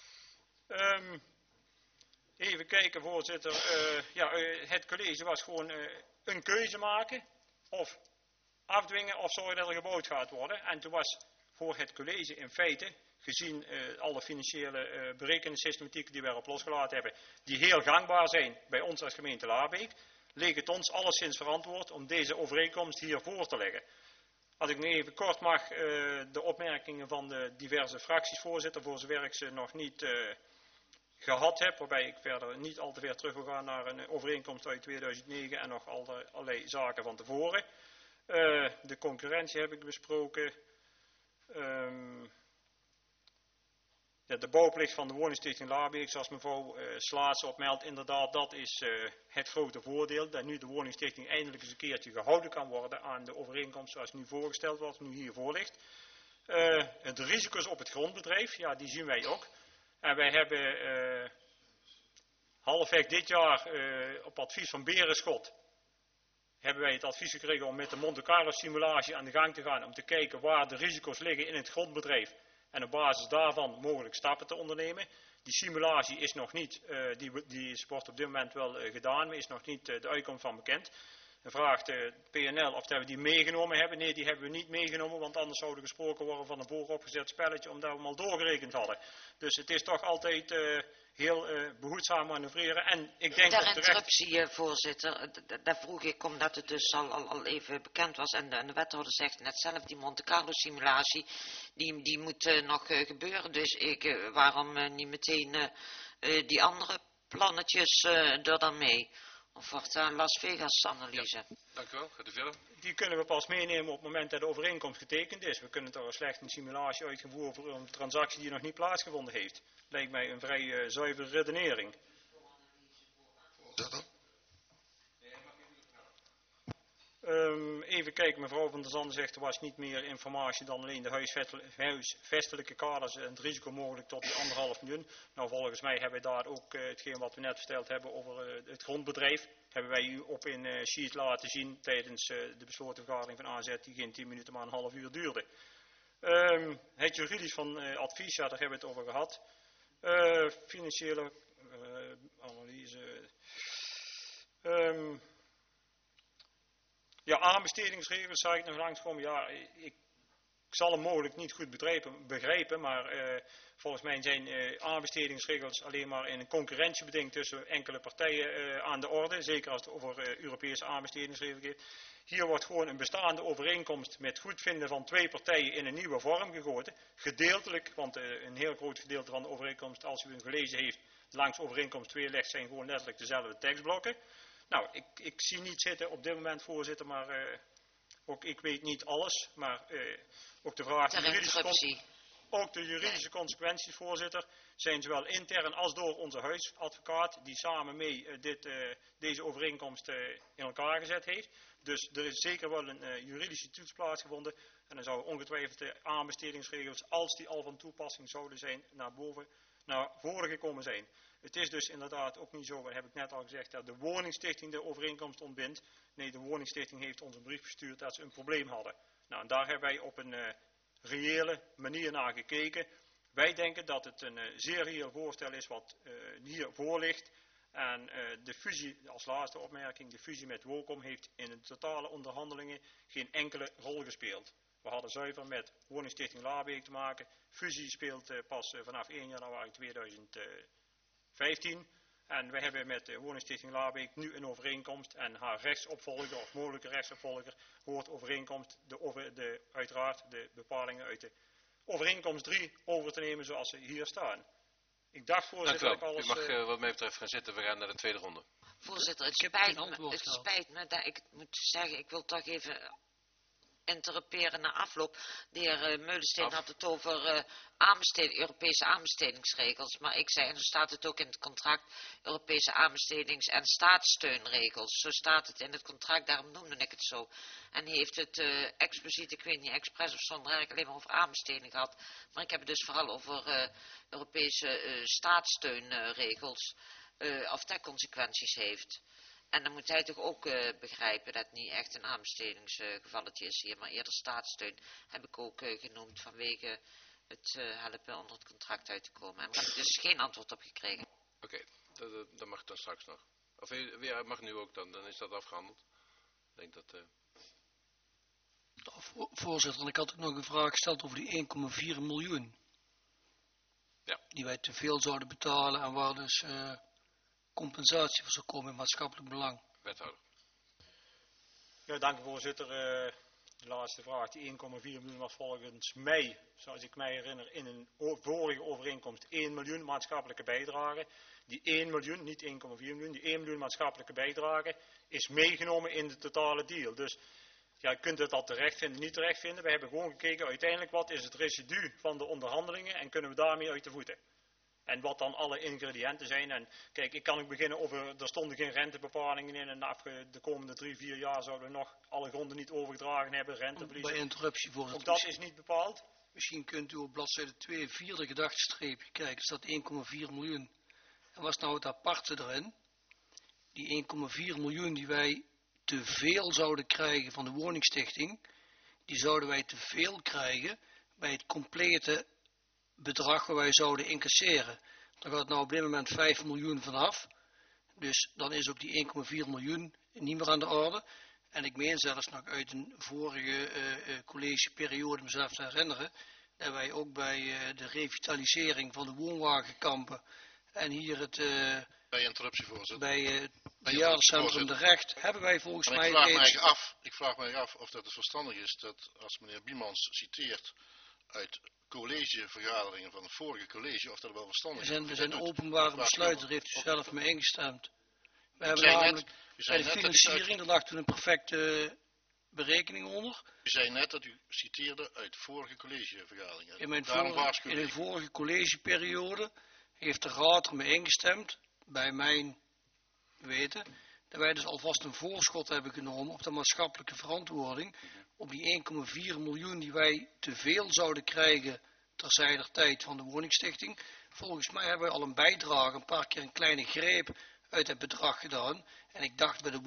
Um, even kijken, voorzitter. Uh, ja, uh, het college was gewoon uh, een keuze maken. Of afdwingen of zorgen dat er gebouwd gaat worden. En toen was voor het college in feite, gezien uh, alle financiële uh, berekeningssystematieken die we erop losgelaten hebben, die heel gangbaar zijn bij ons als gemeente Laarbeek, leek het ons alleszins verantwoord om deze overeenkomst hier voor te leggen. Als ik nu even kort mag uh, de opmerkingen van de diverse fracties, voorzitter, voor zover ik ze nog niet uh, gehad heb, waarbij ik verder niet al te ver terug wil gaan naar een overeenkomst uit tweeduizend negen en nog allerlei zaken van tevoren. Uh, de concurrentie heb ik besproken. Um, Ja, de bouwplicht van de woningstichting Laarbeek, zoals mevrouw uh, Slaats opmeldt, inderdaad, dat is uh, het grote voordeel. Dat nu de woningstichting eindelijk eens een keertje gehouden kan worden aan de overeenkomst zoals nu voorgesteld wordt, nu hiervoor ligt. Uh, de risico's op het grondbedrijf, ja, die zien wij ook. En wij hebben uh, halfweg dit jaar uh, op advies van Berenschot hebben wij het advies gekregen om met de Monte Carlo simulatie aan de gang te gaan om te kijken waar de risico's liggen in het grondbedrijf en op basis daarvan mogelijk stappen te ondernemen. Die simulatie is nog niet, uh, die, die wordt op dit moment wel uh, gedaan, maar is nog niet uh, de uitkomst van bekend. Dan vraagt uh, P N L of dat we die meegenomen hebben. Nee, die hebben we niet meegenomen, want anders zou er gesproken worden van een vooropgezet spelletje omdat we hem al doorgerekend hadden. Dus het is toch altijd uh, heel uh, behoedzaam manoeuvreren. En ik denk Ter dat terecht... interruptie, uh, voorzitter, daar vroeg ik omdat het dus al, al, al even bekend was. En de, en de wethouder zegt net zelf, die Monte Carlo simulatie, die, die moet uh, nog uh, gebeuren. Dus ik, uh, waarom uh, niet meteen uh, uh, die andere plannetjes uh, er dan mee? Of wordt daar een Las Vegas analyse? Ja, dank u wel. Gaat u verder? Die kunnen we pas meenemen op het moment dat de overeenkomst getekend is. We kunnen toch slecht een simulatie uitvoeren voor een transactie die nog niet plaatsgevonden heeft. Lijkt mij een vrij uh, zuivere redenering. Um, even kijken, mevrouw van der Zanden zegt er was niet meer informatie dan alleen de huisvestelijke kaders en het risico mogelijk tot die anderhalf miljoen. Nou, volgens mij hebben wij daar ook uh, hetgeen wat we net verteld hebben over uh, het grondbedrijf, hebben wij u op een uh, sheet laten zien tijdens uh, de besloten vergadering van A Z die geen tien minuten maar een half uur duurde. Um, het juridisch van uh, advies, ja, daar hebben we het over gehad. Uh, financiële uh, analyse. Um, Ja, aanbestedingsregels zou ik nog langskomen. Ja, ik, ik zal hem mogelijk niet goed begrijpen, begrijpen maar uh, volgens mij zijn uh, aanbestedingsregels alleen maar in een concurrentiebeding tussen enkele partijen uh, aan de orde. Zeker als het over uh, Europese aanbestedingsregels gaat. Hier wordt gewoon een bestaande overeenkomst met goedvinden van twee partijen in een nieuwe vorm gegoten. Gedeeltelijk, want uh, een heel groot gedeelte van de overeenkomst, als u hem gelezen heeft, langs overeenkomst twee legt, zijn gewoon letterlijk dezelfde tekstblokken. Nou, ik, ik zie niet zitten op dit moment, voorzitter, maar uh, ook ik weet niet alles. Maar uh, ook de vraag, de juridische, ook de juridische consequenties, voorzitter, zijn zowel intern als door onze huisadvocaat, die samen mee uh, dit, uh, deze overeenkomst uh, in elkaar gezet heeft. Dus er is zeker wel een uh, juridische toets plaatsgevonden. En dan zouden ongetwijfeld de aanbestedingsregels, als die al van toepassing zouden zijn, naar boven, naar voren gekomen zijn. Het is dus inderdaad ook niet zo, dat heb ik net al gezegd, dat de woningstichting de overeenkomst ontbindt. Nee, de woningstichting heeft ons een brief gestuurd dat ze een probleem hadden. Nou, en daar hebben wij op een uh, reële manier naar gekeken. Wij denken dat het een uh, zeer reëel voorstel is wat uh, hier voor ligt. En uh, de fusie, als laatste opmerking, de fusie met Wocom heeft in de totale onderhandelingen geen enkele rol gespeeld. We hadden zuiver met woningstichting Laarbeek te maken. Fusie speelt uh, pas uh, vanaf één januari tweeduizend vijftien. En we hebben met de woningstichting Laarbeek nu een overeenkomst. En haar rechtsopvolger of mogelijke rechtsopvolger hoort overeenkomst, de over, de, uiteraard de bepalingen uit de overeenkomst drie over te nemen zoals ze hier staan. Ik dacht, voorzitter, dat ik alles... U mag uh, wat mij betreft gaan zitten, we gaan naar de tweede ronde. Voorzitter, het spijt me, het spijt me dat ik moet zeggen, ik wil toch even interrumperen na afloop. De heer uh, Meulensteen had het over uh, aanbesteding, Europese aanbestedingsregels, maar ik zei, en dan staat het ook in het contract, Europese aanbestedings- en staatssteunregels. Zo staat het in het contract, daarom noemde ik het zo. En hij heeft het uh, expliciet, ik weet niet, expres of zonder eigenlijk alleen maar over aanbesteding gehad, maar ik heb het dus vooral over uh, Europese uh, staatssteunregels, uh, of dat consequenties heeft. En dan moet hij toch ook uh, begrijpen dat het niet echt een aanbestedingsgevalletje uh, is hier, maar eerder staatssteun heb ik ook uh, genoemd vanwege het uh, helpen onder het contract uit te komen. En daar heb ik dus geen antwoord op gekregen. Oké, okay, dat, dat, dat mag dan straks nog. Of ja, mag nu ook dan, dan is dat afgehandeld. Ik denk dat... Uh... Vo voorzitter, en ik had ook nog een vraag gesteld over die één komma vier miljoen. Ja. Die wij te veel zouden betalen en waar dus... Uh, compensatie voor zou komen in maatschappelijk belang. Wethouder. Ja, dank u, voorzitter. Uh, de laatste vraag. Die één komma vier miljoen was volgens mij, zoals ik mij herinner, in een vorige overeenkomst één miljoen maatschappelijke bijdrage. Die één miljoen, niet één komma vier miljoen, die één miljoen maatschappelijke bijdrage is meegenomen in de totale deal. Dus Ja, je kunt het al terecht vinden, niet terecht vinden. We hebben gewoon gekeken uiteindelijk wat is het residu van de onderhandelingen en kunnen we daarmee uit de voeten. En wat dan alle ingrediënten zijn. En kijk, ik kan ook beginnen over, er stonden geen rentebepalingen in en de, de komende drie, vier jaar zouden we nog alle gronden niet overgedragen hebben, renteverliezen. Bij interruptie voor Ook dat is niet bepaald. Misschien kunt u op bladzijde twee, vierde gedachtestreepje kijken, er staat één komma vier miljoen. En wat is nou het aparte erin? Die één komma vier miljoen die wij te veel zouden krijgen van de woningstichting, die zouden wij te veel krijgen bij het complete bedrag waar wij zouden incasseren. Daar gaat nou op dit moment vijf miljoen vanaf. Dus dan is ook die één komma vier miljoen niet meer aan de orde. En ik meen zelfs nog uit een vorige uh, uh, collegeperiode mezelf te herinneren, dat wij ook bij uh, de revitalisering van de woonwagenkampen en hier het uh, bij interruptie voorzitter. Bij uh, het bejaardencentrum De Recht hebben wij volgens mij ik vraag, reeds... mij af, ik vraag mij af of dat het verstandig is dat als meneer Biemans citeert uit collegevergaderingen van het vorige college, of dat wel verstandig is. Er zijn, er zijn openbare besluiten, daar heeft u zelf mee ingestemd. We hebben net, namelijk bij de financiering, er lag toen een perfecte berekening onder. U zei net dat u citeerde uit vorige collegevergaderingen. In, mijn vorige, in een vorige collegeperiode heeft de raad ermee ingestemd, bij mijn weten, dat wij dus alvast een voorschot hebben genomen op de maatschappelijke verantwoording, op die één komma vier miljoen die wij te veel zouden krijgen terzijder tijd van de woningstichting. Volgens mij hebben we al een bijdrage, een paar keer een kleine greep uit het bedrag gedaan. En ik dacht bij de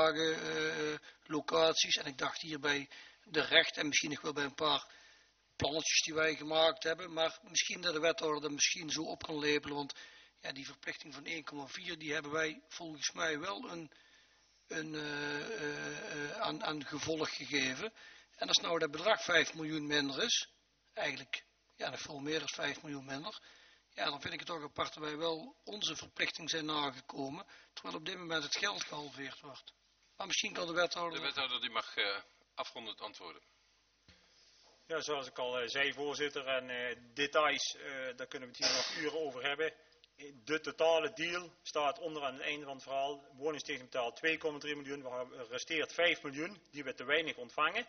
woonwagenlocaties uh, en ik dacht hier bij De Recht en misschien nog wel bij een paar plannetjes die wij gemaakt hebben. Maar misschien dat de wethouder dat misschien zo op kan lepelen, want ja, die verplichting van één komma vier die hebben wij volgens mij wel een, een, uh, uh, uh, aan, aan gevolg gegeven. En als nou dat bedrag vijf miljoen minder is, eigenlijk ja, nog veel meer dan vijf miljoen minder, ja, dan vind ik het toch apart dat wij wel onze verplichting zijn nagekomen, terwijl op dit moment het geld gehalveerd wordt. Maar misschien kan de wethouder... De wethouder die mag uh, afrondend antwoorden. Ja, zoals ik al uh, zei, voorzitter, en uh, details, uh, daar kunnen we het hier nog uren over hebben. De totale deal staat onderaan het einde van het verhaal. Woningstichting betaalt twee komma drie miljoen, we resteert vijf miljoen die we te weinig ontvangen.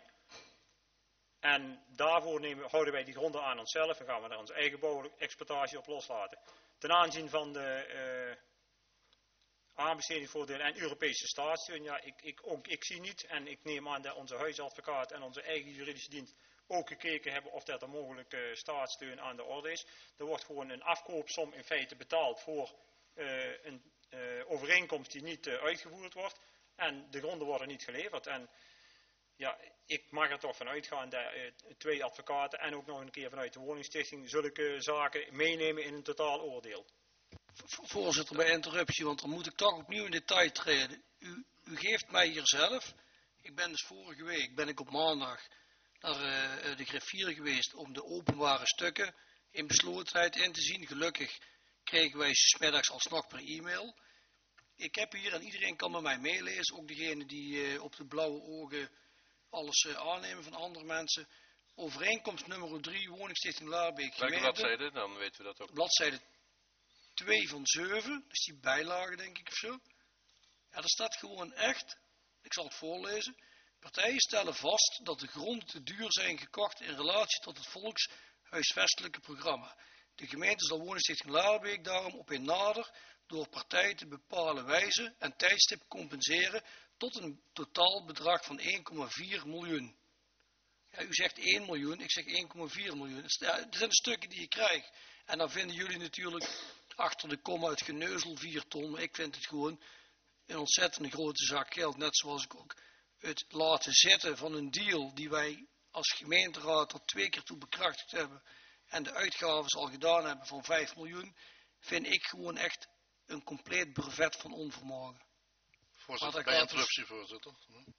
En daarvoor nemen, houden wij die gronden aan onszelf en gaan we daar onze eigen bouwexploitatie op loslaten. Ten aanzien van de uh, aanbestedingsvoordelen en Europese staatssteun, ja, ik, ik, ook, ik zie niet en ik neem aan dat onze huisadvocaat en onze eigen juridische dienst ook gekeken hebben of dat er mogelijk uh, staatssteun aan de orde is. Er wordt gewoon een afkoopsom in feite betaald voor uh, een uh, overeenkomst die niet uh, uitgevoerd wordt en de gronden worden niet geleverd. En ja, ik mag er toch van uitgaan dat uh, twee advocaten en ook nog een keer vanuit de woningstichting zulke zaken meenemen in een totaal oordeel. Voorzitter, bij interruptie, want dan moet ik toch opnieuw in detail treden. U, u geeft mij hier zelf, ik ben dus vorige week, ben ik op maandag naar uh, de griffier geweest om de openbare stukken in beslotenheid in te zien. Gelukkig kregen wij ze 's middags alsnog per e-mail. Ik heb hier, en iedereen kan bij mij meelezen, ook degene die uh, op de blauwe ogen alles uh, aannemen van andere mensen. Overeenkomst nummer drie, woningstichting Laarbeek gemeente. Welke bladzijde? Dan weten we dat ook. Bladzijde twee van zeven, dus die bijlage denk ik of zo. Ja, er staat gewoon echt, ik zal het voorlezen. Partijen stellen vast dat de gronden te duur zijn gekocht in relatie tot het volkshuisvestelijke programma. De gemeente zal woningstichting Laarbeek daarom op een nader door partijen te bepalen wijze en tijdstip compenseren tot een totaal bedrag van één komma vier miljoen. Ja, u zegt één miljoen, ik zeg één komma vier miljoen. Dat zijn de stukken die je krijgt. En dan vinden jullie natuurlijk achter de komma het geneuzel vier ton. Maar ik vind het gewoon een ontzettend grote zak geld. Net zoals ik ook het laten zitten van een deal die wij als gemeenteraad tot twee keer toe bekrachtigd hebben. En de uitgaven al gedaan hebben van vijf miljoen. Vind ik gewoon echt een compleet brevet van onvermogen. Voorzitter, bij interruptie, voorzitter.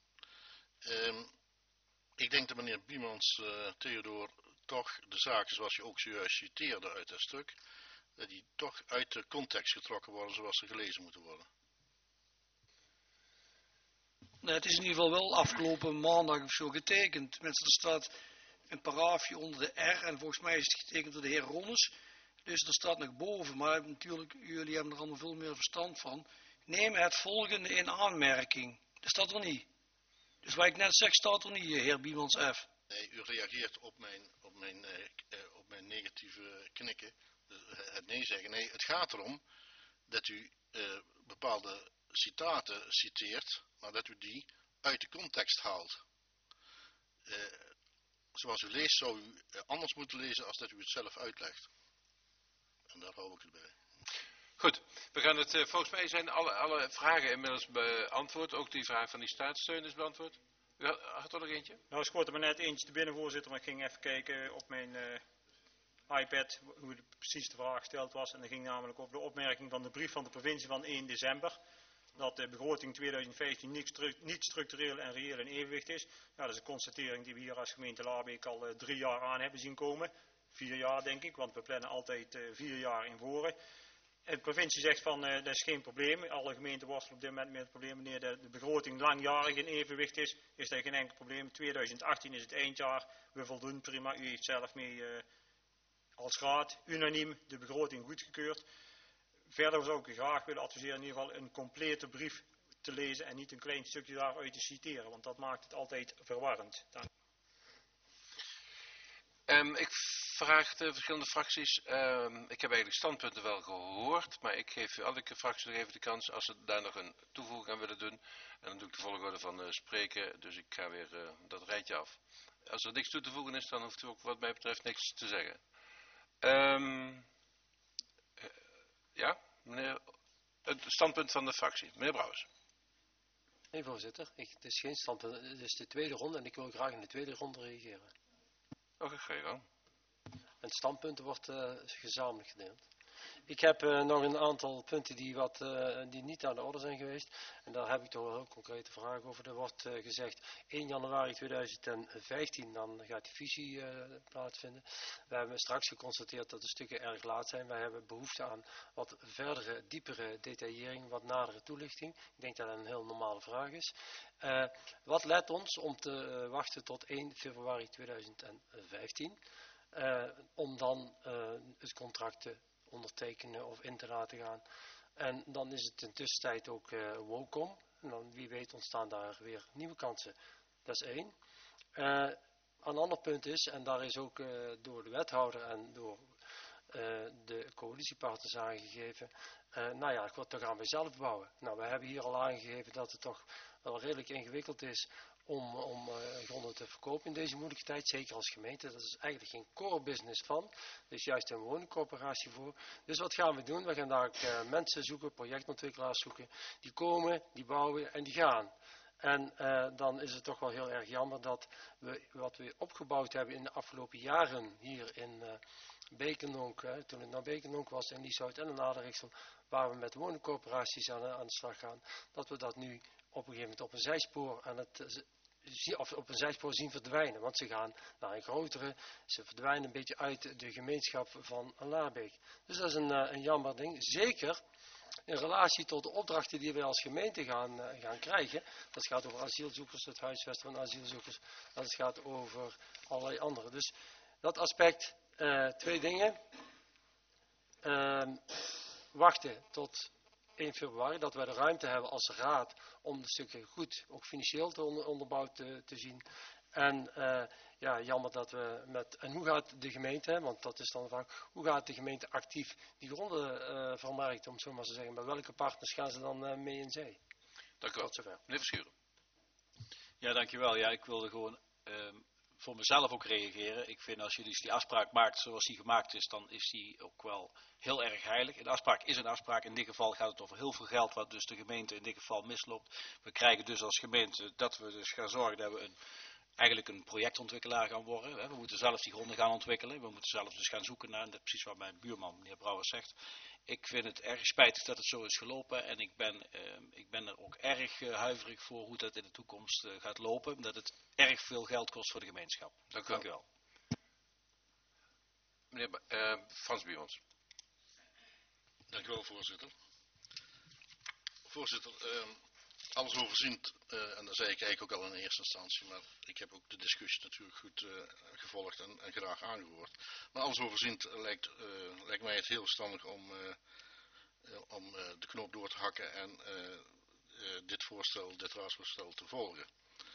Um, ik denk dat meneer Biemans, uh, Theodor, toch de zaken zoals je ook zojuist citeerde uit dat stuk, dat die toch uit de context getrokken worden zoals ze gelezen moeten worden. Nou, het is in ieder geval wel afgelopen maandag of zo getekend. Tenminste, er staat een paraafje onder de R en volgens mij is het getekend door de heer Ronnes. Dus er staat nog boven, maar natuurlijk, jullie hebben er allemaal veel meer verstand van. Neem het volgende in aanmerking. Dat staat er niet. Dus wat ik net zeg, staat er niet, heer Biemans F. Nee, u reageert op mijn, op mijn, uh, uh, op mijn negatieve knikken, uh, het nee zeggen. Nee, het gaat erom dat u uh, bepaalde citaten citeert, maar dat u die uit de context haalt. Uh, zoals u leest, zou u uh, anders moeten lezen als dat u het zelf uitlegt. En daar hou ik het bij. Goed, we gaan het, uh, volgens mij zijn alle, alle vragen inmiddels beantwoord. Ook die vraag van die staatssteun is beantwoord. U had, had er nog eentje? Nou, schoot er maar net eentje te binnen, voorzitter, maar ik ging even kijken op mijn uh, iPad hoe de, precies de vraag gesteld was. En dat ging namelijk over de opmerking van de brief van de provincie van één december. Dat de begroting tweeduizend vijftien niet, stru niet structureel en reëel in evenwicht is. Ja, dat is een constatering die we hier als gemeente Laarbeek al uh, drie jaar aan hebben zien komen. Vier jaar denk ik, want we plannen altijd uh, vier jaar in voren. De provincie zegt van uh, dat is geen probleem. Alle gemeenten worstelen op dit moment met het probleem. Wanneer de, de begroting langjarig in evenwicht is, is dat geen enkel probleem. tweeduizend achttien is het eindjaar. We voldoen prima. U heeft zelf mee uh, als raad unaniem de begroting goedgekeurd. Verder zou ik u graag willen adviseren in ieder geval een complete brief te lezen en niet een klein stukje daaruit te citeren. Want dat maakt het altijd verwarrend. Dank. Um, ik vraag de verschillende fracties. Um, ik heb eigenlijk standpunten wel gehoord, maar ik geef elke fractie nog even de kans als ze daar nog een toevoeging aan willen doen. En dan doe ik de volgorde van uh, spreken, dus ik ga weer uh, dat rijtje af. Als er niks toe te voegen is, dan hoeft u ook wat mij betreft niks te zeggen. Um, uh, ja, meneer, het standpunt van de fractie. Meneer Brouwers. Nee, voorzitter. Ik, het is geen standpunt. Het is de tweede ronde en ik wil graag in de tweede ronde reageren. Oké, ga je gang. En standpunten wordt uh, gezamenlijk gedeeld. Ik heb uh, nog een aantal punten die, wat, uh, die niet aan de orde zijn geweest. En daar heb ik toch wel heel concrete vragen over. Er wordt uh, gezegd één januari tweeduizend vijftien, dan gaat die fusie uh, plaatsvinden. We hebben straks geconstateerd dat de stukken erg laat zijn. Wij hebben behoefte aan wat verdere, diepere detaillering, wat nadere toelichting. Ik denk dat dat een heel normale vraag is. Uh, wat leidt ons om te uh, wachten tot één februari tweeduizend vijftien? Uh, om dan uh, het contract te ondertekenen of in te laten gaan. En dan is het in tussentijd ook uh, Wocom. En dan wie weet ontstaan daar weer nieuwe kansen. Dat is één. Uh, een ander punt is, en daar is ook uh, door de wethouder en door uh, de coalitiepartners aangegeven. Uh, nou ja, wat dan gaan we zelf bouwen. Nou, we hebben hier al aangegeven dat het toch wel redelijk ingewikkeld is om, om uh, gronden te verkopen in deze moeilijke tijd, zeker als gemeente. Dat is eigenlijk geen core business van. Er is juist een woningcoöperatie voor. Dus wat gaan we doen? We gaan daar uh, mensen zoeken, projectontwikkelaars zoeken, die komen, die bouwen en die gaan. En uh, dan is het toch wel heel erg jammer dat we wat we opgebouwd hebben in de afgelopen jaren hier in uh, Beekendonk, uh, toen het naar Beekendonk was en Lieshout en in Aardrijksel, waar we met woningcoöperaties aan, aan de slag gaan, dat we dat nu op een gegeven moment op een zijspoor aan het of op een zijspoor zien verdwijnen. Want ze gaan naar een grotere, ze verdwijnen een beetje uit de gemeenschap van Laarbeek. Dus dat is een, een jammer ding. Zeker in relatie tot de opdrachten die wij als gemeente gaan, uh, gaan krijgen. Dat gaat over asielzoekers, het huisvesten van asielzoekers. Dat gaat over allerlei andere. Dus dat aspect, uh, twee dingen. Uh, wachten tot één februari, dat wij de ruimte hebben als raad om de stukken goed, ook financieel te onder, onderbouwd te, te zien. En uh, ja, jammer dat we met, en hoe gaat de gemeente, want dat is dan de vraag, hoe gaat de gemeente actief die gronden uh, vermarkten, om het zo maar te zeggen. Bij welke partners gaan ze dan uh, mee in zee? Dank u wel. Tot zover. Meneer Verschuren. Ja, dankjewel. Ja, ik wilde gewoon uh, voor mezelf ook reageren. Ik vind als je dus die afspraak maakt zoals die gemaakt is, dan is die ook wel heel erg heilig. Een afspraak is een afspraak. In dit geval gaat het over heel veel geld, wat dus de gemeente in dit geval misloopt. We krijgen dus als gemeente dat we dus gaan zorgen dat we een eigenlijk een projectontwikkelaar gaan worden. We moeten zelf die gronden gaan ontwikkelen. We moeten zelf dus gaan zoeken naar, en dat is precies wat mijn buurman, meneer Brouwers, zegt. Ik vind het erg spijtig dat het zo is gelopen en ik ben, eh, ik ben er ook erg uh, huiverig voor hoe dat in de toekomst uh, gaat lopen. Dat het erg veel geld kost voor de gemeenschap. Dank u Dank u wel. Meneer uh, Frans Biemans. Dank u wel, voorzitter. Voorzitter, uh, alles overziend, uh, en dat zei ik eigenlijk ook al in eerste instantie, maar ik heb ook de discussie natuurlijk goed uh, gevolgd en, en graag aangehoord. Maar alles overziend uh, lijkt, uh, lijkt mij het heel verstandig om, uh, uh, om uh, de knoop door te hakken en uh, uh, dit voorstel, dit raadsvoorstel te volgen.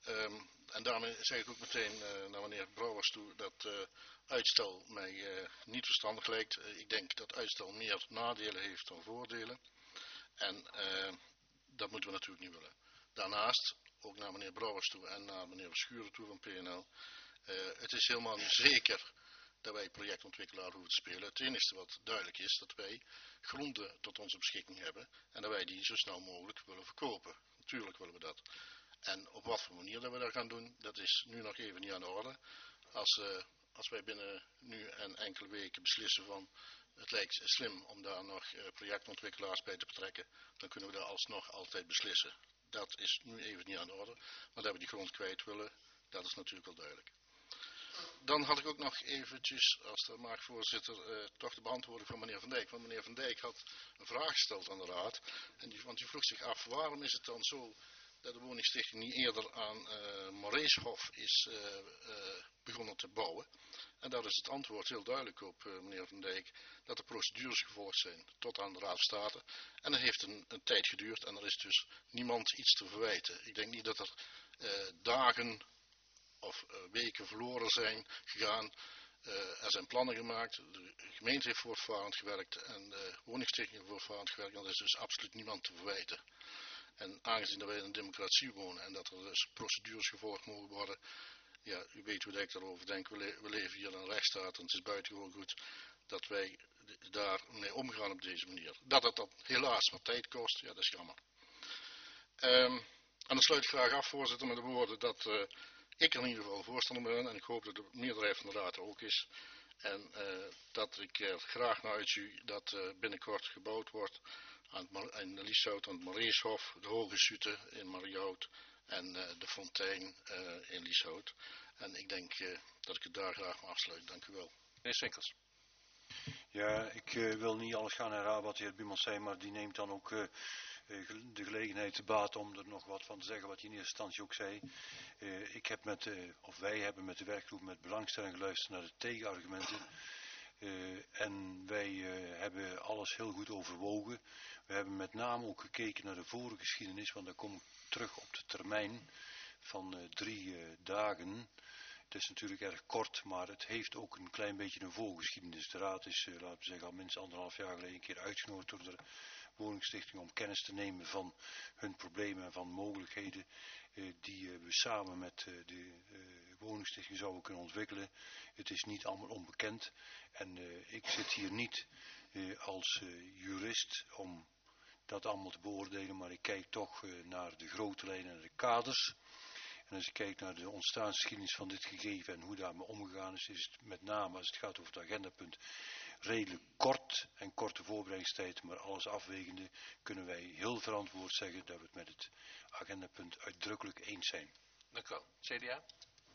Um, en daarmee zeg ik ook meteen uh, naar meneer Brouwers toe dat uh, uitstel mij uh, niet verstandig lijkt. Uh, ik denk dat uitstel meer nadelen heeft dan voordelen. En uh, dat moeten we natuurlijk niet willen. Daarnaast, ook naar meneer Brouwers toe en naar meneer Verschuren toe van P N L. Uh, het is helemaal niet zeker dat wij projectontwikkelaar hoeven te spelen. Het enige wat duidelijk is dat wij gronden tot onze beschikking hebben en dat wij die zo snel mogelijk willen verkopen. Natuurlijk willen we dat. En op wat voor manier dat we dat gaan doen, dat is nu nog even niet aan de orde. Als, uh, als wij binnen nu en enkele weken beslissen van het lijkt slim om daar nog uh, projectontwikkelaars bij te betrekken, dan kunnen we dat alsnog altijd beslissen. Dat is nu even niet aan de orde. Maar dat we die grond kwijt willen, dat is natuurlijk wel duidelijk. Dan had ik ook nog eventjes, als dat mag voorzitter, uh, toch de beantwoording van meneer Van Dijk. Want meneer Van Dijk had een vraag gesteld aan de raad. En die, want die vroeg zich af, waarom is het dan zo dat de woningstichting niet eerder aan uh, Moreeshof is uh, uh, begonnen te bouwen. En daar is het antwoord heel duidelijk op, uh, meneer Van Dijk, dat de procedures gevolgd zijn tot aan de Raad van State. En dat heeft een, een tijd geduurd en er is dus niemand iets te verwijten. Ik denk niet dat er uh, dagen of uh, weken verloren zijn gegaan. Uh, er zijn plannen gemaakt, de gemeente heeft voortvarend gewerkt en de woningstichting heeft voortvarend gewerkt. En er is dus absoluut niemand te verwijten. En aangezien dat wij in een democratie wonen en dat er dus procedures gevolgd mogen worden, ja, u weet hoe ik daarover denk, we, le we leven hier in een rechtsstaat en het is buitengewoon goed dat wij daarmee omgaan op deze manier. Dat het dat helaas wat tijd kost, ja, dat is jammer. Um, en dan sluit ik graag af, voorzitter, met de woorden dat uh, ik er in ieder geval voorstander ben en ik hoop dat de meerderheid van de raad er ook is. En uh, dat ik er graag naar uitzie dat uh, binnenkort gebouwd wordt aan het, in Lieshout, aan het Moreeshof, de Hoge Sute in Marihout en uh, de Fontein uh, in Lieshout. En ik denk uh, dat ik het daar graag maar afsluit. Dank u wel. Meneer Swinkels. Ja, ik uh, wil niet alles gaan herhalen wat de heer Biemans zei, maar die neemt dan ook uh, de gelegenheid te baat om er nog wat van te zeggen wat hij in eerste instantie ook zei. Uh, ik heb met, uh, of wij hebben met de werkgroep met belangstelling geluisterd naar de tegenargumenten. Uh, en wij uh, hebben alles heel goed overwogen. We hebben met name ook gekeken naar de vorige geschiedenis, want dan kom ik terug op de termijn van uh, drie uh, dagen. Het is natuurlijk erg kort, maar het heeft ook een klein beetje een voorgeschiedenis. De raad is, uh, laten we zeggen, al minstens anderhalf jaar geleden een keer uitgenodigd door de woningstichting om kennis te nemen van hun problemen en van mogelijkheden uh, die uh, we samen met uh, de uh, woningstichting zouden kunnen ontwikkelen. Het is niet allemaal onbekend en uh, ik zit hier niet uh, als uh, jurist om dat allemaal te beoordelen, maar ik kijk toch uh, naar de grote lijnen en de kaders. En als ik kijk naar de ontstaansgeschiedenis van dit gegeven en hoe daarmee omgegaan is, is het met name als het gaat over het agendapunt redelijk kort en korte voorbereidingstijd, maar alles afwegende kunnen wij heel verantwoord zeggen dat we het met het agendapunt uitdrukkelijk eens zijn. Dank u wel. C D A?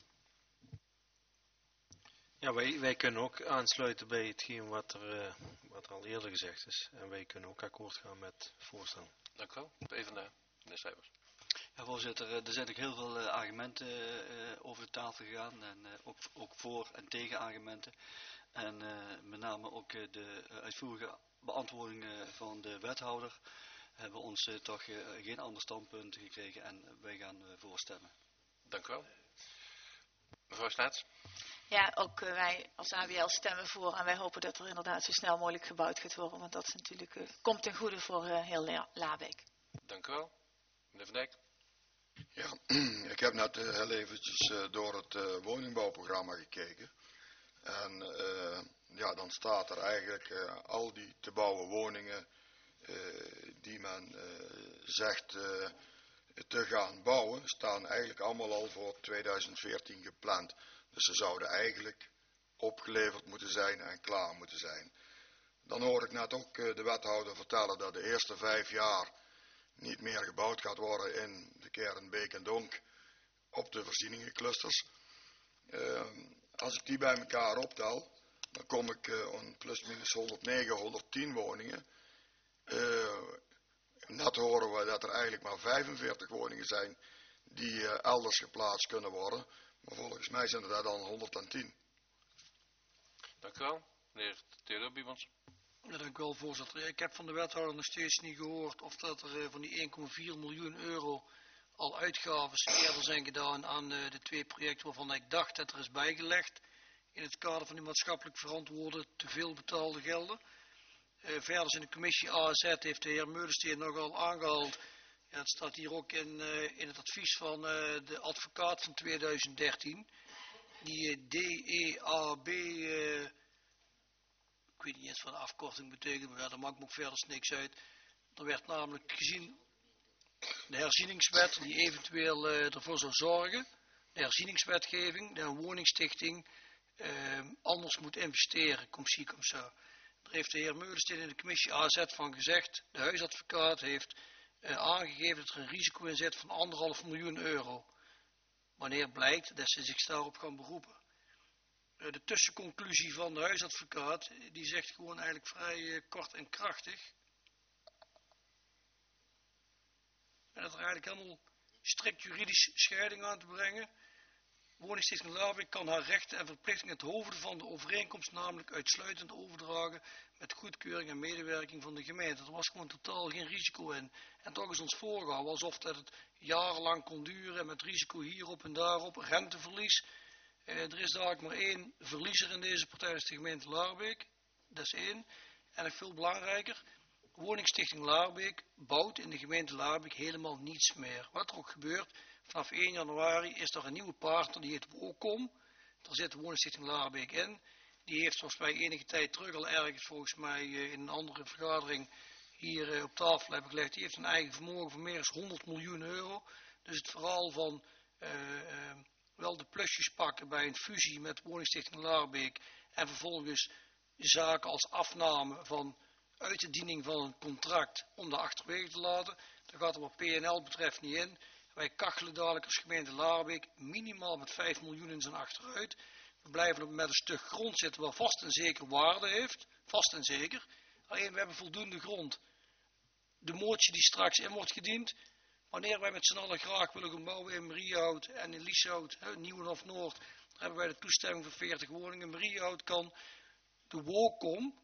Ja, wij, wij kunnen ook aansluiten bij hetgeen wat er, uh, wat er al eerder gezegd is. En wij kunnen ook akkoord gaan met het voorstel. Dank u wel. PvdA, meneer Cijfers. Ja, voorzitter, er zijn ook heel veel uh, argumenten uh, over de tafel gegaan. En uh, ook, ook voor- en tegenargumenten. En uh, met name ook uh, de uh, uitvoerige beantwoordingen van de wethouder hebben ons uh, toch uh, geen ander standpunt gekregen en wij gaan uh, voorstemmen. Dank u wel. Mevrouw Staats. Ja, ook uh, wij als A B L stemmen voor en wij hopen dat er inderdaad zo snel mogelijk gebouwd gaat worden, want dat is natuurlijk, uh, komt ten goede voor uh, heel La Labeek. Dank u wel. Meneer Van Dijk. Ja, ik heb net uh, heel eventjes uh, door het uh, woningbouwprogramma gekeken. En uh, ja, dan staat er eigenlijk uh, al die te bouwen woningen uh, die men uh, zegt uh, te gaan bouwen, staan eigenlijk allemaal al voor tweeduizend veertien gepland. Dus ze zouden eigenlijk opgeleverd moeten zijn en klaar moeten zijn. Dan hoor ik net ook uh, de wethouder vertellen dat de eerste vijf jaar niet meer gebouwd gaat worden in de kern Beek en Donk op de voorzieningenclusters. Uh, als ik die bij elkaar optel, dan kom ik uh, een plus minus honderdnegen, honderdtien woningen. Uh, net horen we dat er eigenlijk maar vijfenveertig woningen zijn die uh, elders geplaatst kunnen worden. Maar volgens mij zijn er daar dan honderdtien. Dank u wel. Meneer Theodor Biemans. Ja, dank u wel, voorzitter. Ik heb van de wethouder nog steeds niet gehoord of dat er van die één komma vier miljoen euro al uitgaven eerder zijn gedaan aan uh, de twee projecten waarvan ik dacht dat er is bijgelegd in het kader van die maatschappelijk verantwoorde te veel betaalde gelden. Uh, verder in de commissie A Z heeft de heer Meulensteen nogal aangehaald. Ja, het staat hier ook in, uh, in het advies van uh, de advocaat van tweeduizend dertien. Die uh, D E A B, uh, ik weet niet eens wat de afkorting betekent, maar ja, dat maakt me ook verder niks uit. Er werd namelijk gezien de herzieningswet die eventueel uh, ervoor zou zorgen, de herzieningswetgeving, de woningstichting uh, anders moet investeren, kom zie, kom zo. Daar heeft de heer Meulensteen in de commissie A Z van gezegd, de huisadvocaat heeft uh, aangegeven dat er een risico in zit van anderhalf miljoen euro. Wanneer blijkt dat ze zich daarop gaan beroepen. Uh, de tussenconclusie van de huisadvocaat, die zegt gewoon eigenlijk vrij uh, kort en krachtig. En dat er eigenlijk helemaal strikt juridisch scheiding aan te brengen. Woningstichting Laarbeek kan haar rechten en verplichtingen het hoofde van de overeenkomst namelijk uitsluitend overdragen met goedkeuring en medewerking van de gemeente. Er was gewoon totaal geen risico in. En toch is ons voorgehouden alsof dat het jarenlang kon duren met risico hierop en daarop, renteverlies. Eh, er is dadelijk maar één verliezer in deze partij, dat is de gemeente Laarbeek. Dat is één. En nog veel belangrijker, Woningstichting Laarbeek bouwt in de gemeente Laarbeek helemaal niets meer. Wat er ook gebeurt, vanaf één januari is er een nieuwe partner, die heet WOCOM. Daar zit de Woningstichting Laarbeek in. Die heeft volgens mij enige tijd terug al ergens volgens mij in een andere vergadering hier op tafel hebben gelegd. Die heeft een eigen vermogen van meer dan honderd miljoen euro. Dus het verhaal van uh, uh, wel de plusjes pakken bij een fusie met Woningstichting Laarbeek en vervolgens zaken als afname van uitdiening van een contract om dat achterwege te laten. Daar gaat er wat P en L betreft niet in. Wij kachelen dadelijk als gemeente Laarbeek minimaal met vijf miljoen in zijn achteruit. We blijven met een stuk grond zitten waar vast en zeker waarde heeft. Vast en zeker. Alleen we hebben voldoende grond. De motie die straks in wordt gediend. Wanneer wij met z'n allen graag willen gaan bouwen in Mariehout en in Lieshout, Nieuwenhof Noord, dan hebben wij de toestemming voor veertig woningen. Mariehout kan de WOCOM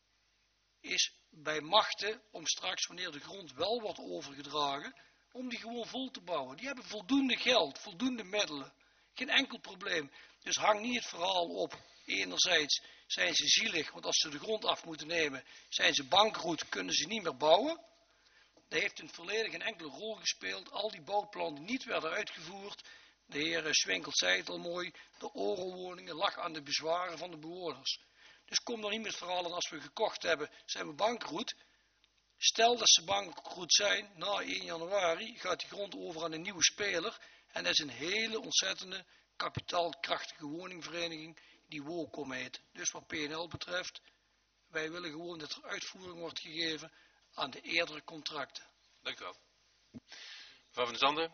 is bij machten om straks, wanneer de grond wel wordt overgedragen, om die gewoon vol te bouwen. Die hebben voldoende geld, voldoende middelen. Geen enkel probleem. Dus hang niet het verhaal op. Enerzijds zijn ze zielig, want als ze de grond af moeten nemen, zijn ze bankroet, kunnen ze niet meer bouwen. Dat heeft in het verleden geen enkele rol gespeeld. Al die bouwplannen die niet werden uitgevoerd, de heer Swinkels zei het al mooi, de Oro-woningen lag aan de bezwaren van de bewoners. Dus kom dan niet met het verhaal en als we gekocht hebben, zijn we bankroet. Stel dat ze bankroet zijn, na één januari gaat die grond over aan een nieuwe speler. En dat is een hele ontzettende kapitaalkrachtige woningvereniging die WOCOM heet. Dus wat P en L betreft, wij willen gewoon dat er uitvoering wordt gegeven aan de eerdere contracten. Dank u wel. Mevrouw van der Zanden.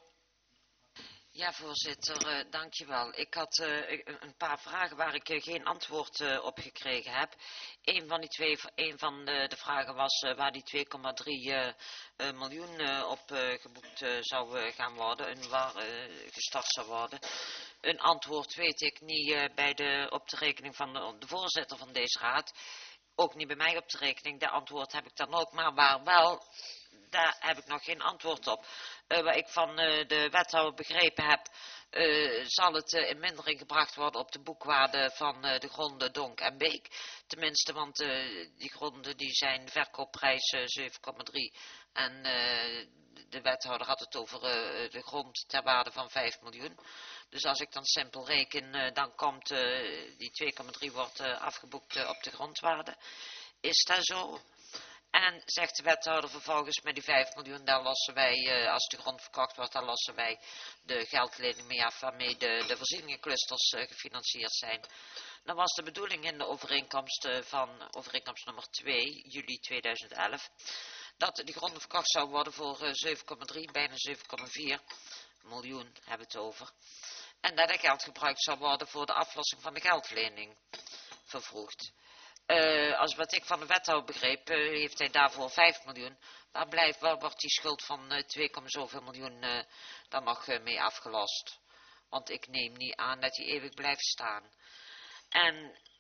Ja, voorzitter, uh, dankjewel. Ik had uh, een paar vragen waar ik uh, geen antwoord uh, op gekregen heb. Een van, die twee, een van de, de vragen was uh, waar die twee komma drie uh, uh, miljoen uh, op uh, geboekt uh, zou uh, gaan worden en waar uh, gestart zou worden. Een antwoord weet ik niet uh, bij de, op de rekening van de, de voorzitter van deze raad. Ook niet bij mij op de rekening. De antwoord heb ik dan ook, maar waar wel, daar heb ik nog geen antwoord op. Uh, wat ik van uh, de wethouder begrepen heb, uh, zal het uh, in mindering gebracht worden op de boekwaarde van uh, de gronden Donk en Beek. Tenminste, want uh, die gronden die zijn verkoopprijs uh, zeven komma drie en uh, de wethouder had het over uh, de grond ter waarde van vijf miljoen. Dus als ik dan simpel reken, uh, dan komt uh, die twee komma drie wordt uh, afgeboekt uh, op de grondwaarde. Is dat zo? En zegt de wethouder vervolgens met die vijf miljoen, daar lossen wij, uh, als de grond verkocht wordt, dan lossen wij de geldlening mee af waarmee de, de voorzieningenclusters uh, gefinancierd zijn. Dan was de bedoeling in de overeenkomst uh, van overeenkomst nummer twee, juli tweeduizend elf, dat die grond verkocht zou worden voor uh, zeven komma drie, bijna zeven komma vier miljoen hebben we het over. En dat het geld gebruikt zou worden voor de aflossing van de geldlening vervroegd. Uh, als wat ik van de wethouder begreep, uh, heeft hij daarvoor vijf miljoen. Waar, blijft, waar wordt die schuld van uh, twee, zoveel miljoen uh, dan nog uh, mee afgelost? Want ik neem niet aan dat hij eeuwig blijft staan. En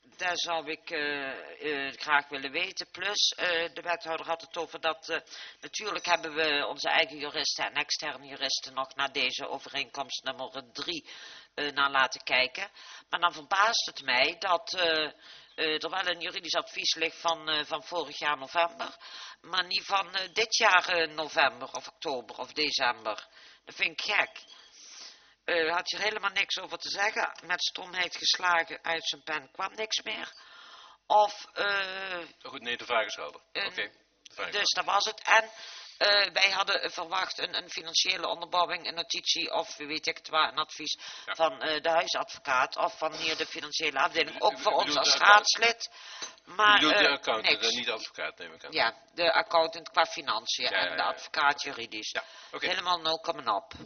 dat zou ik uh, uh, graag willen weten. Plus, uh, de wethouder had het over dat, uh, natuurlijk hebben we onze eigen juristen en externe juristen nog naar deze overeenkomst nummer drie uh, naar laten kijken. Maar dan verbaast het mij dat uh, uh, er wel een juridisch advies ligt van, uh, van vorig jaar november, maar niet van uh, dit jaar uh, november of oktober of december. Dat vind ik gek. Uh, had je er helemaal niks over te zeggen. Met stomheid geslagen uit zijn pen kwam niks meer. Of... Uh, goed, nee, de vraag is helder. Oké. Okay, dus dat was het. En uh, wij hadden verwacht een, een financiële onderbouwing, een notitie of weet ik het waar, een advies ja. van uh, de huisadvocaat of van hier de financiële afdeling. Ook voor ons als raadslid. Maar je bedoelt de uh, accountant niks. en niet de advocaat, neem ik aan. Ja, de accountant qua financiën ja, en ja, de advocaat juridisch. Ja, okay. Helemaal nul komma op.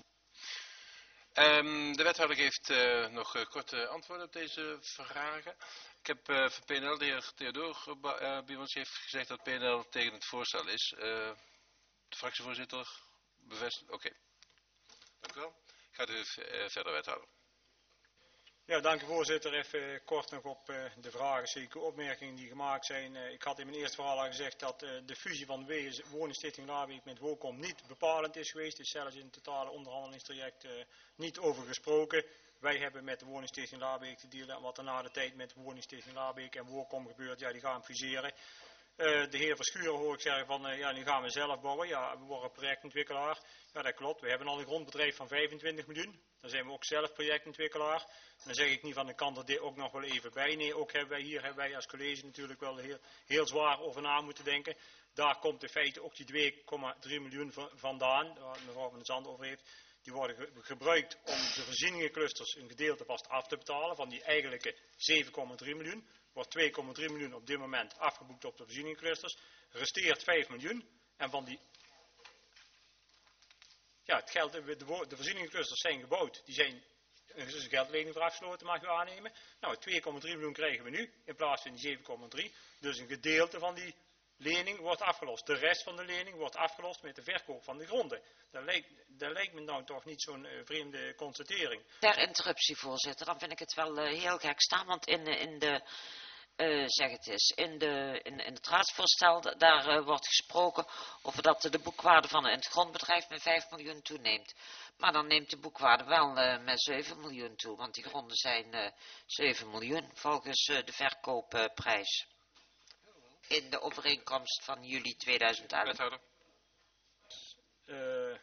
Um, de wethouder geeft uh, nog uh, korte antwoorden op deze vragen. Ik heb uh, van P N L, de heer Theodor uh, bij ons heeft gezegd dat P N L tegen het voorstel is. Uh, de fractievoorzitter bevestigt. Oké. Okay. Dank u wel. Gaat u uh, verder, wethouder. Ja, dank u voorzitter. Even uh, kort nog op uh, de vragen, zeker opmerkingen die gemaakt zijn. Uh, ik had in mijn eerste verhaal al gezegd dat uh, de fusie van de woningstichting Laarbeek met WOCOM niet bepalend is geweest. Er is zelfs in het totale onderhandelingstraject uh, niet over gesproken. Wij hebben met de woningstichting Laarbeek te dealen en wat er na de tijd met de woningstichting Laarbeek en WOCOM gebeurt, ja, die gaan fuseren. Uh, de heer Verschuren hoor ik zeggen van, uh, ja, nu gaan we zelf bouwen. Ja, we worden projectontwikkelaar. Ja, dat klopt. We hebben al een grondbedrijf van vijfentwintig miljoen. Dan zijn we ook zelf projectontwikkelaar. En dan zeg ik niet van, de kant er dit ook nog wel even bij. Nee, ook hebben wij hier, hebben wij als college natuurlijk wel heel, heel zwaar over na moeten denken. Daar komt in feite ook die twee komma drie miljoen vandaan, waar mevrouw van der Zand over heeft. Die worden ge gebruikt om de voorzieningenclusters een gedeelte vast af te betalen van die eigenlijke zeven komma drie miljoen. Wordt twee komma drie miljoen op dit moment afgeboekt op de voorzieningenclusters. Resteert vijf miljoen. En van die... Ja, het geld, de, de voorzieningenclusters zijn gebouwd. Die zijn een geldlening voor afgesloten, mag u aannemen. Nou, twee komma drie miljoen krijgen we nu in plaats van die zeven komma drie. Dus een gedeelte van die lening wordt afgelost. De rest van de lening wordt afgelost met de verkoop van de gronden. Dat lijkt, dat lijkt me nou toch niet zo'n uh, vreemde constatering. Ter interruptie, voorzitter, dan vind ik het wel uh, heel gek staan, want in, in de... Uh, zeg het eens, in, de, in, in het raadsvoorstel, daar uh, wordt gesproken over dat de boekwaarde van het grondbedrijf met vijf miljoen toeneemt. Maar dan neemt de boekwaarde wel uh, met zeven miljoen toe, want die gronden zijn uh, zeven miljoen volgens uh, de verkoopprijs. Uh, in de overeenkomst van juli tweeduizend elf. Wethouder. Uh,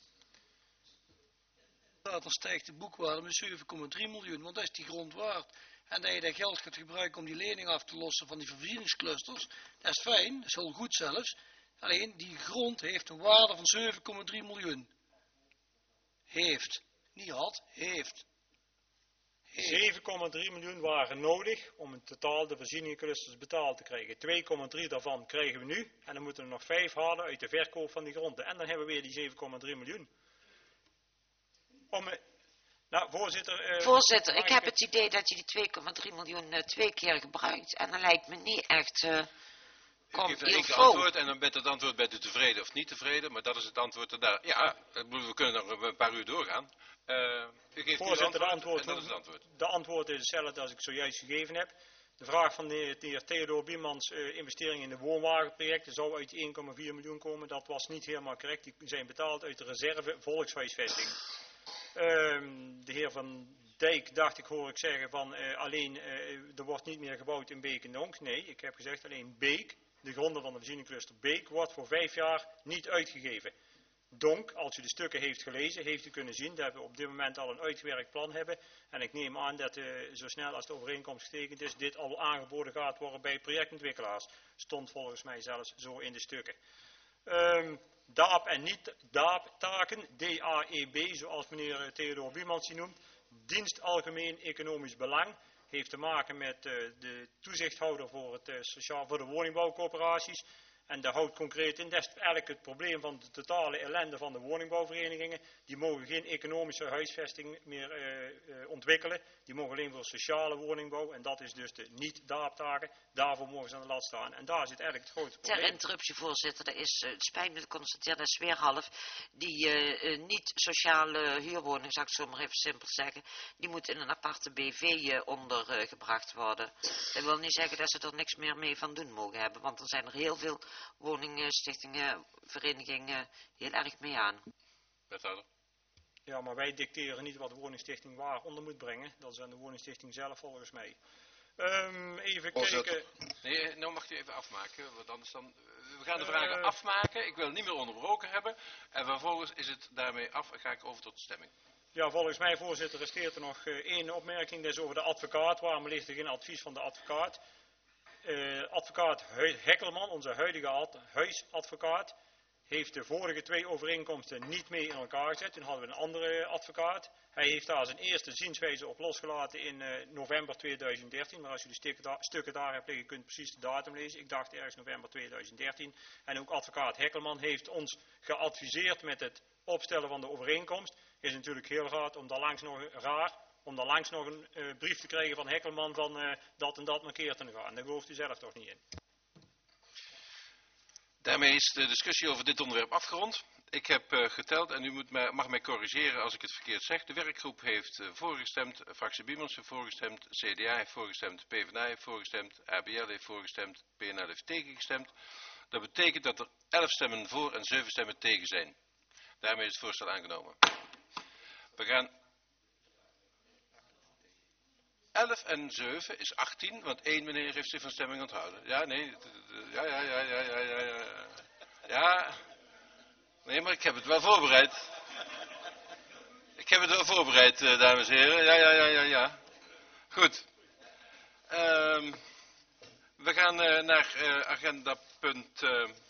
dan stijgt de boekwaarde met zeven komma drie miljoen, want dat is die grond waard. En dat je dat geld gaat gebruiken om die lening af te lossen van die voorzieningsclusters, dat is fijn, dat is heel goed zelfs. Alleen, die grond heeft een waarde van zeven komma drie miljoen. Heeft. Niet had, heeft. heeft. zeven komma drie miljoen waren nodig om in totaal de voorzieningsclusters betaald te krijgen. twee komma drie daarvan krijgen we nu. En dan moeten we nog vijf halen uit de verkoop van die gronden. En dan hebben we weer die zeven komma drie miljoen. Om... Nou, voorzitter, uh, voorzitter ik heb het idee dat je die twee komma drie miljoen uh, twee keer gebruikt. En dat lijkt me niet echt... Uh, ik geef een enkel antwoord en dan met het antwoord bent u tevreden of niet tevreden. Maar dat is het antwoord ernaar. Ja, we kunnen nog een paar uur doorgaan. Uh, u geeft voorzitter, u antwoord, de antwoord, dat is het antwoord. De antwoord is hetzelfde als ik zojuist gegeven heb. De vraag van de heer Theodor Biemans, uh, investering in de woonwagenprojecten, zou uit één komma vier miljoen komen. Dat was niet helemaal correct. Die zijn betaald uit de reserve volkshuisvesting. Uh, de heer Van Dijk, dacht ik, hoor ik zeggen van uh, alleen, uh, er wordt niet meer gebouwd in Beek en Donk. Nee, ik heb gezegd alleen Beek, de gronden van de voorzieningscluster Beek, wordt voor vijf jaar niet uitgegeven. Donk, als u de stukken heeft gelezen, heeft u kunnen zien dat we op dit moment al een uitgewerkt plan hebben. En ik neem aan dat uh, zo snel als de overeenkomst getekend is, dit al aangeboden gaat worden bij projectontwikkelaars. Stond volgens mij zelfs zo in de stukken. Um, D A A P en niet D A A P-taken, D A E B, zoals meneer Theodor Biemans die noemt, dienst algemeen economisch belang, heeft te maken met uh, de toezichthouder voor, het, uh, sociaal, voor de woningbouwcoöperaties. En daar houdt concreet in, dat is eigenlijk het probleem van de totale ellende van de woningbouwverenigingen. Die mogen geen economische huisvesting meer uh, uh, ontwikkelen. Die mogen alleen voor sociale woningbouw. En dat is dus de niet-daaptaken. Daarvoor mogen ze aan de lat staan. En daar zit eigenlijk het grote probleem. Ter interruptie, voorzitter. Dat is, uh, het spijt me te constateren, dat is weer half. Die uh, uh, niet-sociale huurwoning, zou ik zo maar even simpel zeggen, die moet in een aparte B V uh, ondergebracht uh, worden. Dat wil niet zeggen dat ze er niks meer mee van doen mogen hebben. Want er zijn er heel veel woningen, stichtingen, verenigingen heel erg mee aan. Wethouder. Ja, maar wij dicteren niet wat de woningstichting waar onder moet brengen. Dat is aan de woningstichting zelf volgens mij. Um, even kijken. Nee, nou mag u even afmaken, want anders dan... We gaan de vragen uh, afmaken, ik wil niet meer onderbroken hebben. En vervolgens is het daarmee af en ga ik over tot de stemming. Ja, volgens mij, voorzitter, resteert er nog uh, één opmerking. Dat is over de advocaat. Waarom ligt er geen advies van de advocaat? Uh, advocaat Hekkelman, onze huidige huisadvocaat, heeft de vorige twee overeenkomsten niet mee in elkaar gezet. Toen hadden we een andere advocaat. Hij heeft daar zijn eerste zienswijze op losgelaten in uh, november tweeduizend dertien. Maar als u de stukken daar, stukken daar hebt liggen, kunt u precies de datum lezen. Ik dacht ergens november tweeduizend dertien. En ook advocaat Hekkelman heeft ons geadviseerd met het opstellen van de overeenkomst. Is natuurlijk heel raar om daar langs nog, raar, om daar langs nog een uh, brief te krijgen van Hekkelman van uh, dat en dat markeert te gaan. Daar gelooft u zelf toch niet in. Daarmee is de discussie over dit onderwerp afgerond. Ik heb uh, geteld en u moet mij, mag mij corrigeren als ik het verkeerd zeg. De werkgroep heeft uh, voorgestemd, fractie Biemans heeft voorgestemd, C D A heeft voorgestemd, PvdA heeft voorgestemd, A B L heeft voorgestemd, P N L heeft tegengestemd. Dat betekent dat er elf stemmen voor en zeven stemmen tegen zijn. Daarmee is het voorstel aangenomen. We gaan... elf en zeven is achttien, want één meneer heeft zich van stemming onthouden. Ja, nee, ja, ja, ja, ja, ja, ja, ja. Ja, nee, maar ik heb het wel voorbereid. Ik heb het wel voorbereid, dames en heren. Ja, ja, ja, ja, ja. Goed. Um, we gaan uh, naar uh, agenda punt... Uh,